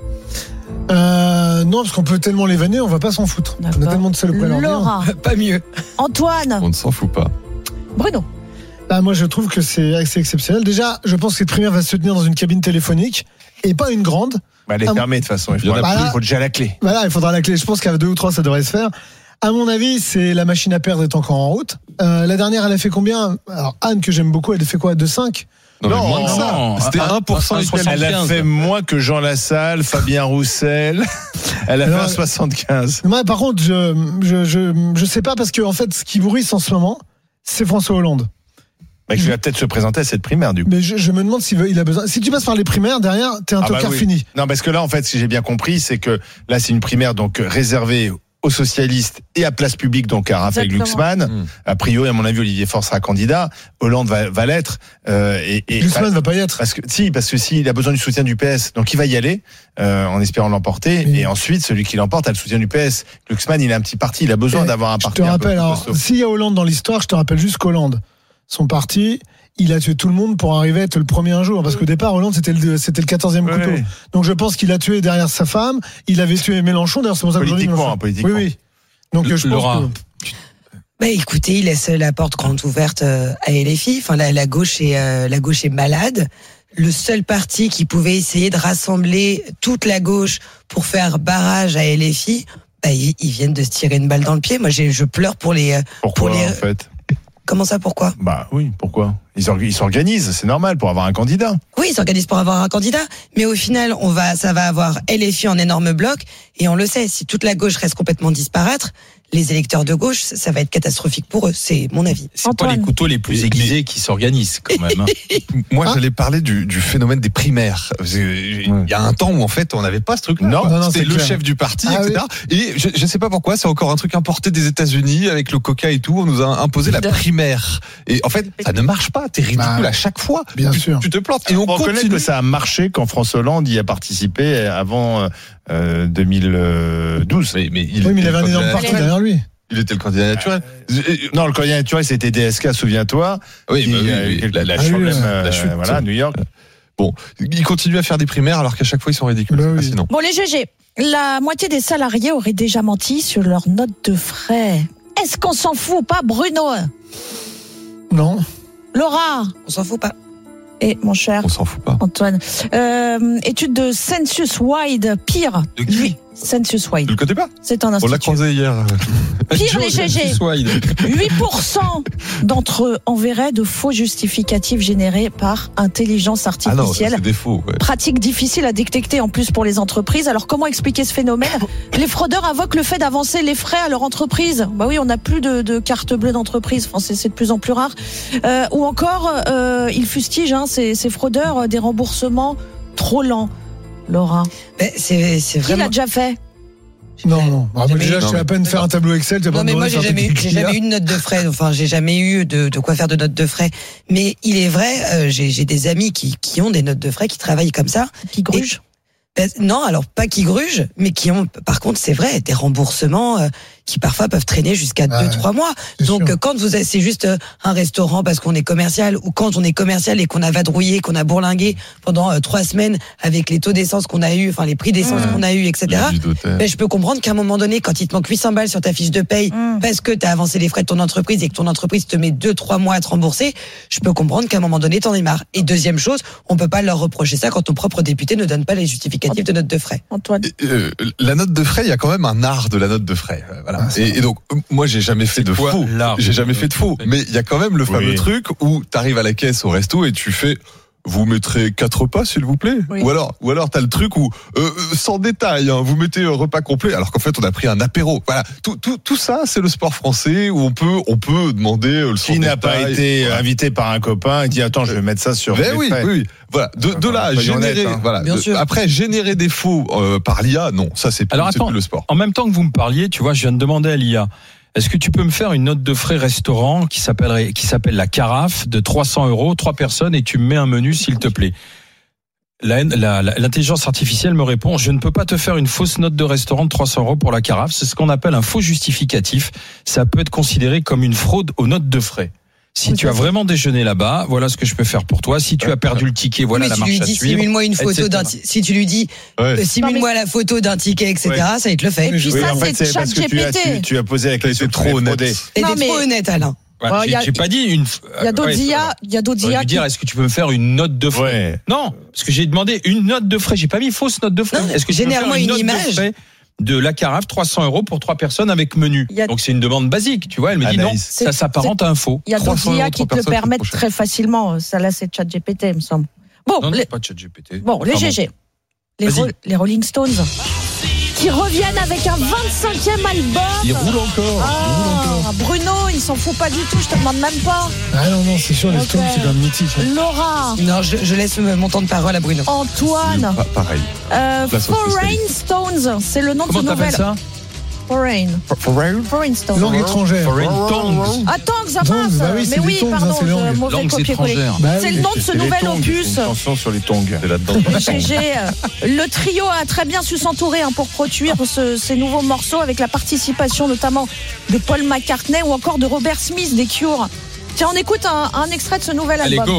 Euh, non, parce qu'on peut tellement les vanner, on va pas s'en foutre. On a D'accord. tellement de salopes à leur dire. Laura, Pas mieux. Antoine, On ne s'en fout pas. Bruno. Bah, moi, je trouve que c'est assez exceptionnel. Déjà, je pense que cette primaire va se tenir dans une cabine téléphonique et pas une grande. Bah, elle est Ah, fermée de toute façon. Il Il y en faut, a plus. il faut déjà la clé. Voilà, il faudra la clé. Je pense qu'à deux ou trois, ça devrait se faire. À mon avis, c'est la machine à perdre est encore en route. Euh, la dernière, elle a fait combien ? Alors, Anne, que j'aime beaucoup, elle a fait quoi ? deux virgule cinq ? Non, mais Non, moins que ça. non, C'était un- un pour cent. un- un il soixante-quinze. Elle a fait moins que Jean Lassalle, Fabien Roussel. Elle a fait Alors, un soixante-quinze. Moi, par contre, je, je, je, je sais pas parce que, en fait, ce qui bruisse en ce moment, c'est François Hollande. Bah, qui va peut-être se présenter à cette primaire, du coup. Mais je, je me demande s'il veut, il a besoin. Si tu passes par les primaires, derrière, t'es un Ah bah tocard oui. fini. Non, parce que là, en fait, si j'ai bien compris, c'est que là, c'est une primaire donc réservée aux socialistes et à place publique, donc à Raphaël Exactement. Glucksmann. Mmh. A priori, à mon avis, Olivier Faure sera candidat. Hollande va, va l'être. Euh, et, et Glucksmann va pas y être. Parce que si, parce que si, il a besoin du soutien du P S, donc il va y aller euh, en espérant l'emporter. Oui. Et ensuite, celui qui l'emporte a le soutien du P S. Glucksmann, il a un petit parti, il a besoin Et d'avoir un Je parti. te un peu rappelle, plus alors, costaud. s'il y a Hollande dans l'histoire, je te rappelle juste qu'Hollande, son parti, il a tué tout le monde pour arriver à être le premier un jour. Parce qu'au départ, Hollande, c'était le, c'était le quatorzième Ouais. couteau. Donc je pense qu'il a tué derrière sa femme. Il avait tué Mélenchon. D'ailleurs, c'est pour ça que Politiquement, Mélenchon. hein, politiquement. Oui, oui. Donc je Laura. pense que. Bah écoutez, il laisse la porte grande ouverte euh, à L F I. Enfin, la, la gauche est euh, la gauche est malade. Le seul parti qui pouvait essayer de rassembler toute la gauche pour faire barrage à L F I, bah, ils, ils viennent de se tirer une balle dans le pied. Moi, j'ai, je pleure pour les. euh, Pourquoi, pour les- en fait? Comment ça, pourquoi ? Bah oui, pourquoi? Ils org- ils s'organisent, c'est normal, pour avoir un candidat. Oui, ils s'organisent pour avoir un candidat, mais au final, on va, ça va avoir L F I en énorme bloc, et on le sait, si toute la gauche reste complètement disparaître, les électeurs de gauche, ça va être catastrophique pour eux, c'est mon avis. C'est pas Antoine. les couteaux les plus aiguisés qui s'organisent quand même. hein. Moi, Ah. j'allais parler du, du phénomène des primaires. Il y a un temps où, en fait, on n'avait pas ce truc-là. Non, quoi. non, non, C'était c'est le clair. chef du parti, Ah et cetera. Et je, je sais pas pourquoi, c'est encore un truc importé des États-Unis avec le coca et tout. On nous a imposé la primaire. Et en fait, ça ne marche pas. T'es ridicule Bah, à chaque fois. bien tu, sûr. Tu te plantes. Et on On reconnaît continue. que ça a marché quand François Hollande y a participé avant euh, deux mille douze. Mais, mais il, Oui, mais il était avait un le énorme candidat parti naturel. derrière lui. Il était le candidat naturel. Non, le candidat naturel, c'était D S K, souviens-toi. Oui, Qui bah oui, a eu oui, quelques la, la Ah chute, oui, problèmes, la euh, chute. voilà, à New York. Bon, ils continuent à faire des primaires alors qu'à chaque fois ils sont ridicules. Bah C'est oui. fascinant. Bon, les G G, la moitié des salariés auraient déjà menti sur leur note de frais. Est-ce qu'on s'en fout ou pas, Bruno ? Non. Laura On s'en fout pas. et mon cher On s'en fout pas. Antoine. Euh, étude de Census Wide, pire. De qui Lui, Census Tu Wide, le connais pas? c'est un On l'a institut. croisé hier. Pire les G G. Swide. huit pour cent d'entre eux enverraient de faux justificatifs générés par intelligence Ah non, ça, artificielle. c'est des faux. Ouais. Pratique difficile à détecter en plus pour les entreprises. Alors comment expliquer ce phénomène ? Les fraudeurs invoquent le fait d'avancer les frais à leur entreprise. Bah oui, on n'a plus de, de carte bleue d'entreprise. Enfin, c'est, c'est de plus en plus rare. Euh, ou encore, euh, ils fustigent hein, ces, ces fraudeurs euh, des remboursements trop lents. Laura, Mais c'est, c'est qui l'a vraiment. déjà fait ? Non, non. Ah, moi, Jamais- déjà, je Non, sais à mais- peine faire un tableau Excel. tu vas pas Non, me mais moi, demander j'ai de faire jamais, eu- des j'ai clients. jamais eu de note de frais. Enfin, j'ai jamais eu de, de quoi faire de note de frais. Mais il est vrai, euh, j'ai, j'ai des amis qui, qui ont des notes de frais, qui travaillent comme ça. Qui gruge ? Ben, non, alors pas qui grugent, mais qui ont, par contre, c'est vrai, des remboursements. euh, qui parfois peuvent traîner jusqu'à Ah deux, ouais, trois mois. c'est Donc sûr. euh, quand vous avez- c'est juste euh, un restaurant parce qu'on est commercial, ou quand on est commercial et qu'on a vadrouillé, qu'on a bourlingué pendant euh, trois semaines avec les taux d'essence qu'on a eu, enfin les prix d'essence Mmh. qu'on a eu, et cetera. Les vies d'hôtel. Ben, je peux comprendre qu'à un moment donné, quand il te manque huit cents balles sur ta fiche de paye, Mmh. parce que tu as avancé les frais de ton entreprise et que ton entreprise te met deux, trois mois à te rembourser, je peux comprendre qu'à un moment donné, t'en aies marre. Et deuxième chose, on peut pas leur reprocher ça quand ton propre député ne donne pas les justificatifs de notes de frais. Antoine. Euh, la note de frais, il y a quand même un art de la note de frais. Euh, Voilà. Ah, c'est et, et donc, euh, moi, j'ai jamais fait de quoi, faux. l'art J'ai de jamais la fait de note faux. de frais Mais il y a quand même le fameux Oui. truc où t'arrives à la caisse au resto et tu fais. Vous mettrez quatre repas, s'il vous plaît. Oui. Ou alors, ou alors, t'as le truc où, euh, euh, sans détail, hein, vous mettez un repas complet, alors qu'en fait, on a pris un apéro. Voilà. Tout, tout, tout ça, c'est le sport français où on peut, on peut demander euh, le sans Qui n'a pas détail. été Voilà. invité par un copain et dit attends, je vais mettre ça sur Mais mes oui, frais. oui, oui. Voilà. De, de là, à Soyons générer, honnêtes, hein. voilà. Bien De- sûr. après, générer des faux euh, par l'I A, non, ça, c'est plus, Alors, c'est attends. plus le sport. En même temps que vous me parliez, tu vois, je viens de demander à l'I A. Est-ce que tu peux me faire une note de frais restaurant qui s'appellerait, qui s'appelle la Carafe de trois cents euros, trois personnes, et tu me mets un menu, s'il te plaît? La- la- la- L'intelligence artificielle me répond, je ne peux pas te faire une fausse note de restaurant de trois cents euros pour la Carafe. C'est ce qu'on appelle un faux justificatif. Ça peut être considéré comme une fraude aux notes de frais. Si Oui, tu ça, as c'est- vraiment déjeuné là-bas, voilà ce que je peux faire pour toi. Si tu as perdu le ticket, voilà mais la tu marche lui à dis, suivre. simule-moi une photo et cetera. d'un, ti- si tu lui dis, Ouais. euh, simule-moi la photo d'un ticket, et cetera, ça, il te le fait. Et puis Oui, ça, en fait, c'est c'est parce que tu as, tu, ChatGPT. tu as posé la question été trop trop honnête. honnête. Et Non, t'es mais- trop honnête, Alain. Voilà, Ouais, j'ai y a- j'ai pas dit une. Il y a d'autres Ouais, I A, il y a d'autres J'aurais I A dû qui... dire, est-ce que tu peux me faire une note de frais? Ouais. Non, parce que j'ai demandé une note de frais. J'ai pas mis fausse note de frais. Non, Est-ce que tu peux me faire génère-moi une, une note image. de frais de la Carafe, trois cents euros pour trois personnes avec menu? Il y a- Donc c'est une demande basique, tu vois. Elle me dit Anaïs. non, ça s'apparente à un faux. Il y a d'autres trois cents I A euros, qui trois te le personnes, c'est permettent trop cher. très facilement. Ça, là, c'est ChatGPT, il me semble. Bon, Non, non, les, pas de ChatGPT. bon, les Pardon. G G. Les, Vas-y. Ro- les Rolling Stones. Qui reviennent avec un vingt-cinquième album. Il roule encore. Ah, Bruno, il s'en fout pas du tout, je te demande même pas. Ah non, non, c'est sûr, les Ok. Stones, c'est quand même mythique. hein. Laura, Non, je, je laisse mon temps de parole à Bruno. Antoine, Pas pareil. euh, Place aux Foreign Stones, c'est le nom Comment de ce t'appelles nouvel. ça? Foreign. Foreign Stones. Langue étrangère. Foreign tongues. Attends que ça Tongues, passe. bah oui, c'est Mais des oui, tongues, pardon, ça, c'est langue. je- mauvais Langues copier-coller. étrangères. Bah C'est oui. le nom de ce C'est les nouvel tongs, opus. c'est une chanson sur les tongs. C'est là-dedans. Les G G, euh, le trio a très bien su s'entourer hein, pour produire ce- ces nouveaux morceaux avec la participation notamment de Paul McCartney ou encore de Robert Smith des Cure. Tiens, on écoute un, un extrait de ce nouvel Allez, album. go.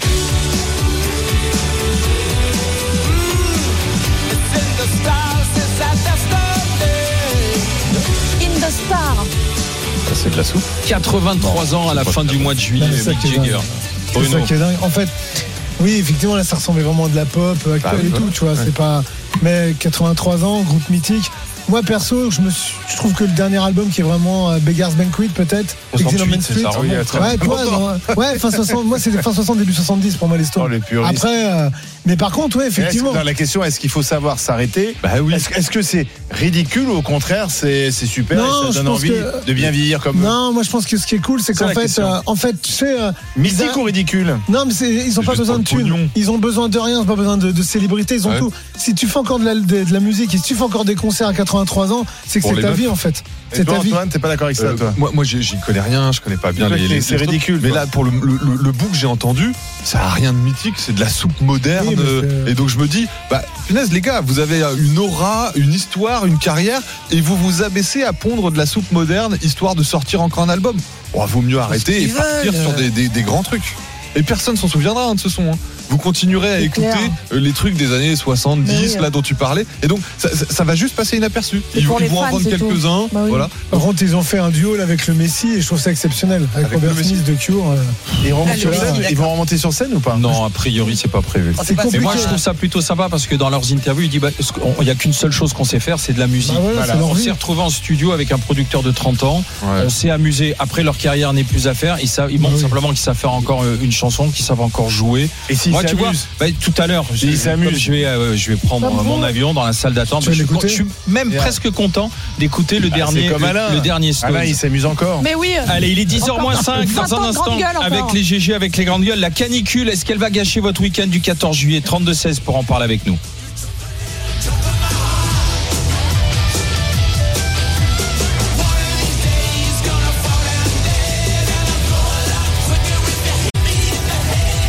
In the Star. Ça, c'est de la soupe. quatre-vingt-trois ans à la fin du mois de juillet, Bah, c'est ça Mick qui est Jagger. dingue. C'est ça Bruno. qui est dingue. En fait, oui, effectivement, là, ça ressemblait vraiment à de la pop euh, actuelle Bah, et voilà. tout, tu vois. Ouais. C'est pas. Mais quatre-vingt-trois ans, groupe mythique. Moi, perso, je me suis- je trouve que le dernier album qui est vraiment euh, Beggar's Banquet, peut-être. soixante-huit, Exit on Main c'est Street. ça, oui, Ouais, très ouais, tu vois, longtemps. dans- ouais, fin soixante, moi, c'est fin soixante, début soixante-dix pour moi, les Oh, Stones. les puristes. Après, euh, mais par contre, ouais, Mais est-ce- effectivement. non, la question, est-ce qu'il faut savoir s'arrêter? Bah oui. Est-ce, est-ce que c'est ridicule ou au contraire c'est, c'est super Non, et je ça donne pense envie que- de bien vieillir comme eux? Non, moi je pense que ce qui est cool, c'est C'est qu'en la fait, question. euh, en fait, tu sais, euh, Mystique ils a- ou ridicule? non, mais c'est, ils ont C'est pas juste besoin de pour le thunes. pognon. Ils ont besoin de rien, c'est pas besoin de, de célébrité, ils ont Ouais. tout. Si tu fais encore de la, de, de la musique et si tu fais encore des concerts à quatre-vingt-trois ans, c'est que Pour c'est les ta meufs. vie en fait. Et C'est toi, ta vie. Antoine, t'es pas d'accord avec ça, Euh, toi? moi, moi, j'y j'y connais rien, je connais pas bien Toi, les. c'est- les- c'est les trucs. ridicule, Mais quoi. là, pour le, le, le- le bout que j'ai entendu, ça a rien de mythique, c'est de la soupe moderne. Oui, mais euh, c'est- et donc je me dis, bah, punaise, les gars, vous avez une aura, une histoire, une carrière, et vous vous abaissez à pondre de la soupe moderne, histoire de sortir encore un album. Oh, vaut mieux arrêter et qu'ils partir veulent. sur des, des, des grands trucs. Et personne s'en souviendra hein, de ce son. hein. Vous continuerez à C'est écouter clair. euh, les trucs des années soixante-dix, Mais oui. là dont tu parlais. Et donc, ça, ça- ça va juste passer inaperçu. Et Ils, pour ils les vont en fans, vendre c'est tout. quelques-uns. Bah oui. Voilà. Par contre, ils ont fait un duo là, avec le Messi et je trouve ça exceptionnel. Avec, Avec Robert le Messi. Smith de Cure. euh, Ils, remontent Ah, sur le scène, Messi, ils vont remonter sur scène ou pas? Non, a priori, c'est pas prévu. Oh, C'est pas Mais moi, compliqué. je trouve ça plutôt sympa parce que dans leurs interviews, ils disent bah, il n'y a qu'une seule chose qu'on sait faire, c'est de la musique. Bah voilà, Voilà. c'est leur On vie. s'est retrouvé en studio avec un producteur de trente ans. Ouais. On s'est amusé. Après, leur carrière n'est plus à faire. Ils, savent, ils montrent Oui. simplement qu'ils savent faire encore euh, une chanson, qu'ils savent encore jouer. Et s'ils Moi, tu vois, s'amusent? bah, tout à l'heure, je, Ils s'amusent. comme je vais, euh, je vais prendre Comme euh, mon vous. avion dans la salle d'attente. Tu Bah, vas je, suis, l'écouter je suis même Yeah. presque content d'écouter le Bah, dernier, c'est comme le, Alain. le dernier Stones. Alain, il s'amuse encore. Mais oui. Allez, il est dix heures moins Encore cinq vingt dans ans un de instant grande gueule encore. avec les G G, avec les grandes gueules. La canicule, est-ce qu'elle va gâcher votre week-end du quatorze juillet? Trente-deux seize pour en parler avec nous.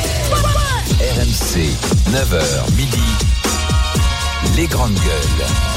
R M C, neuf heures midi. Les grandes gueules.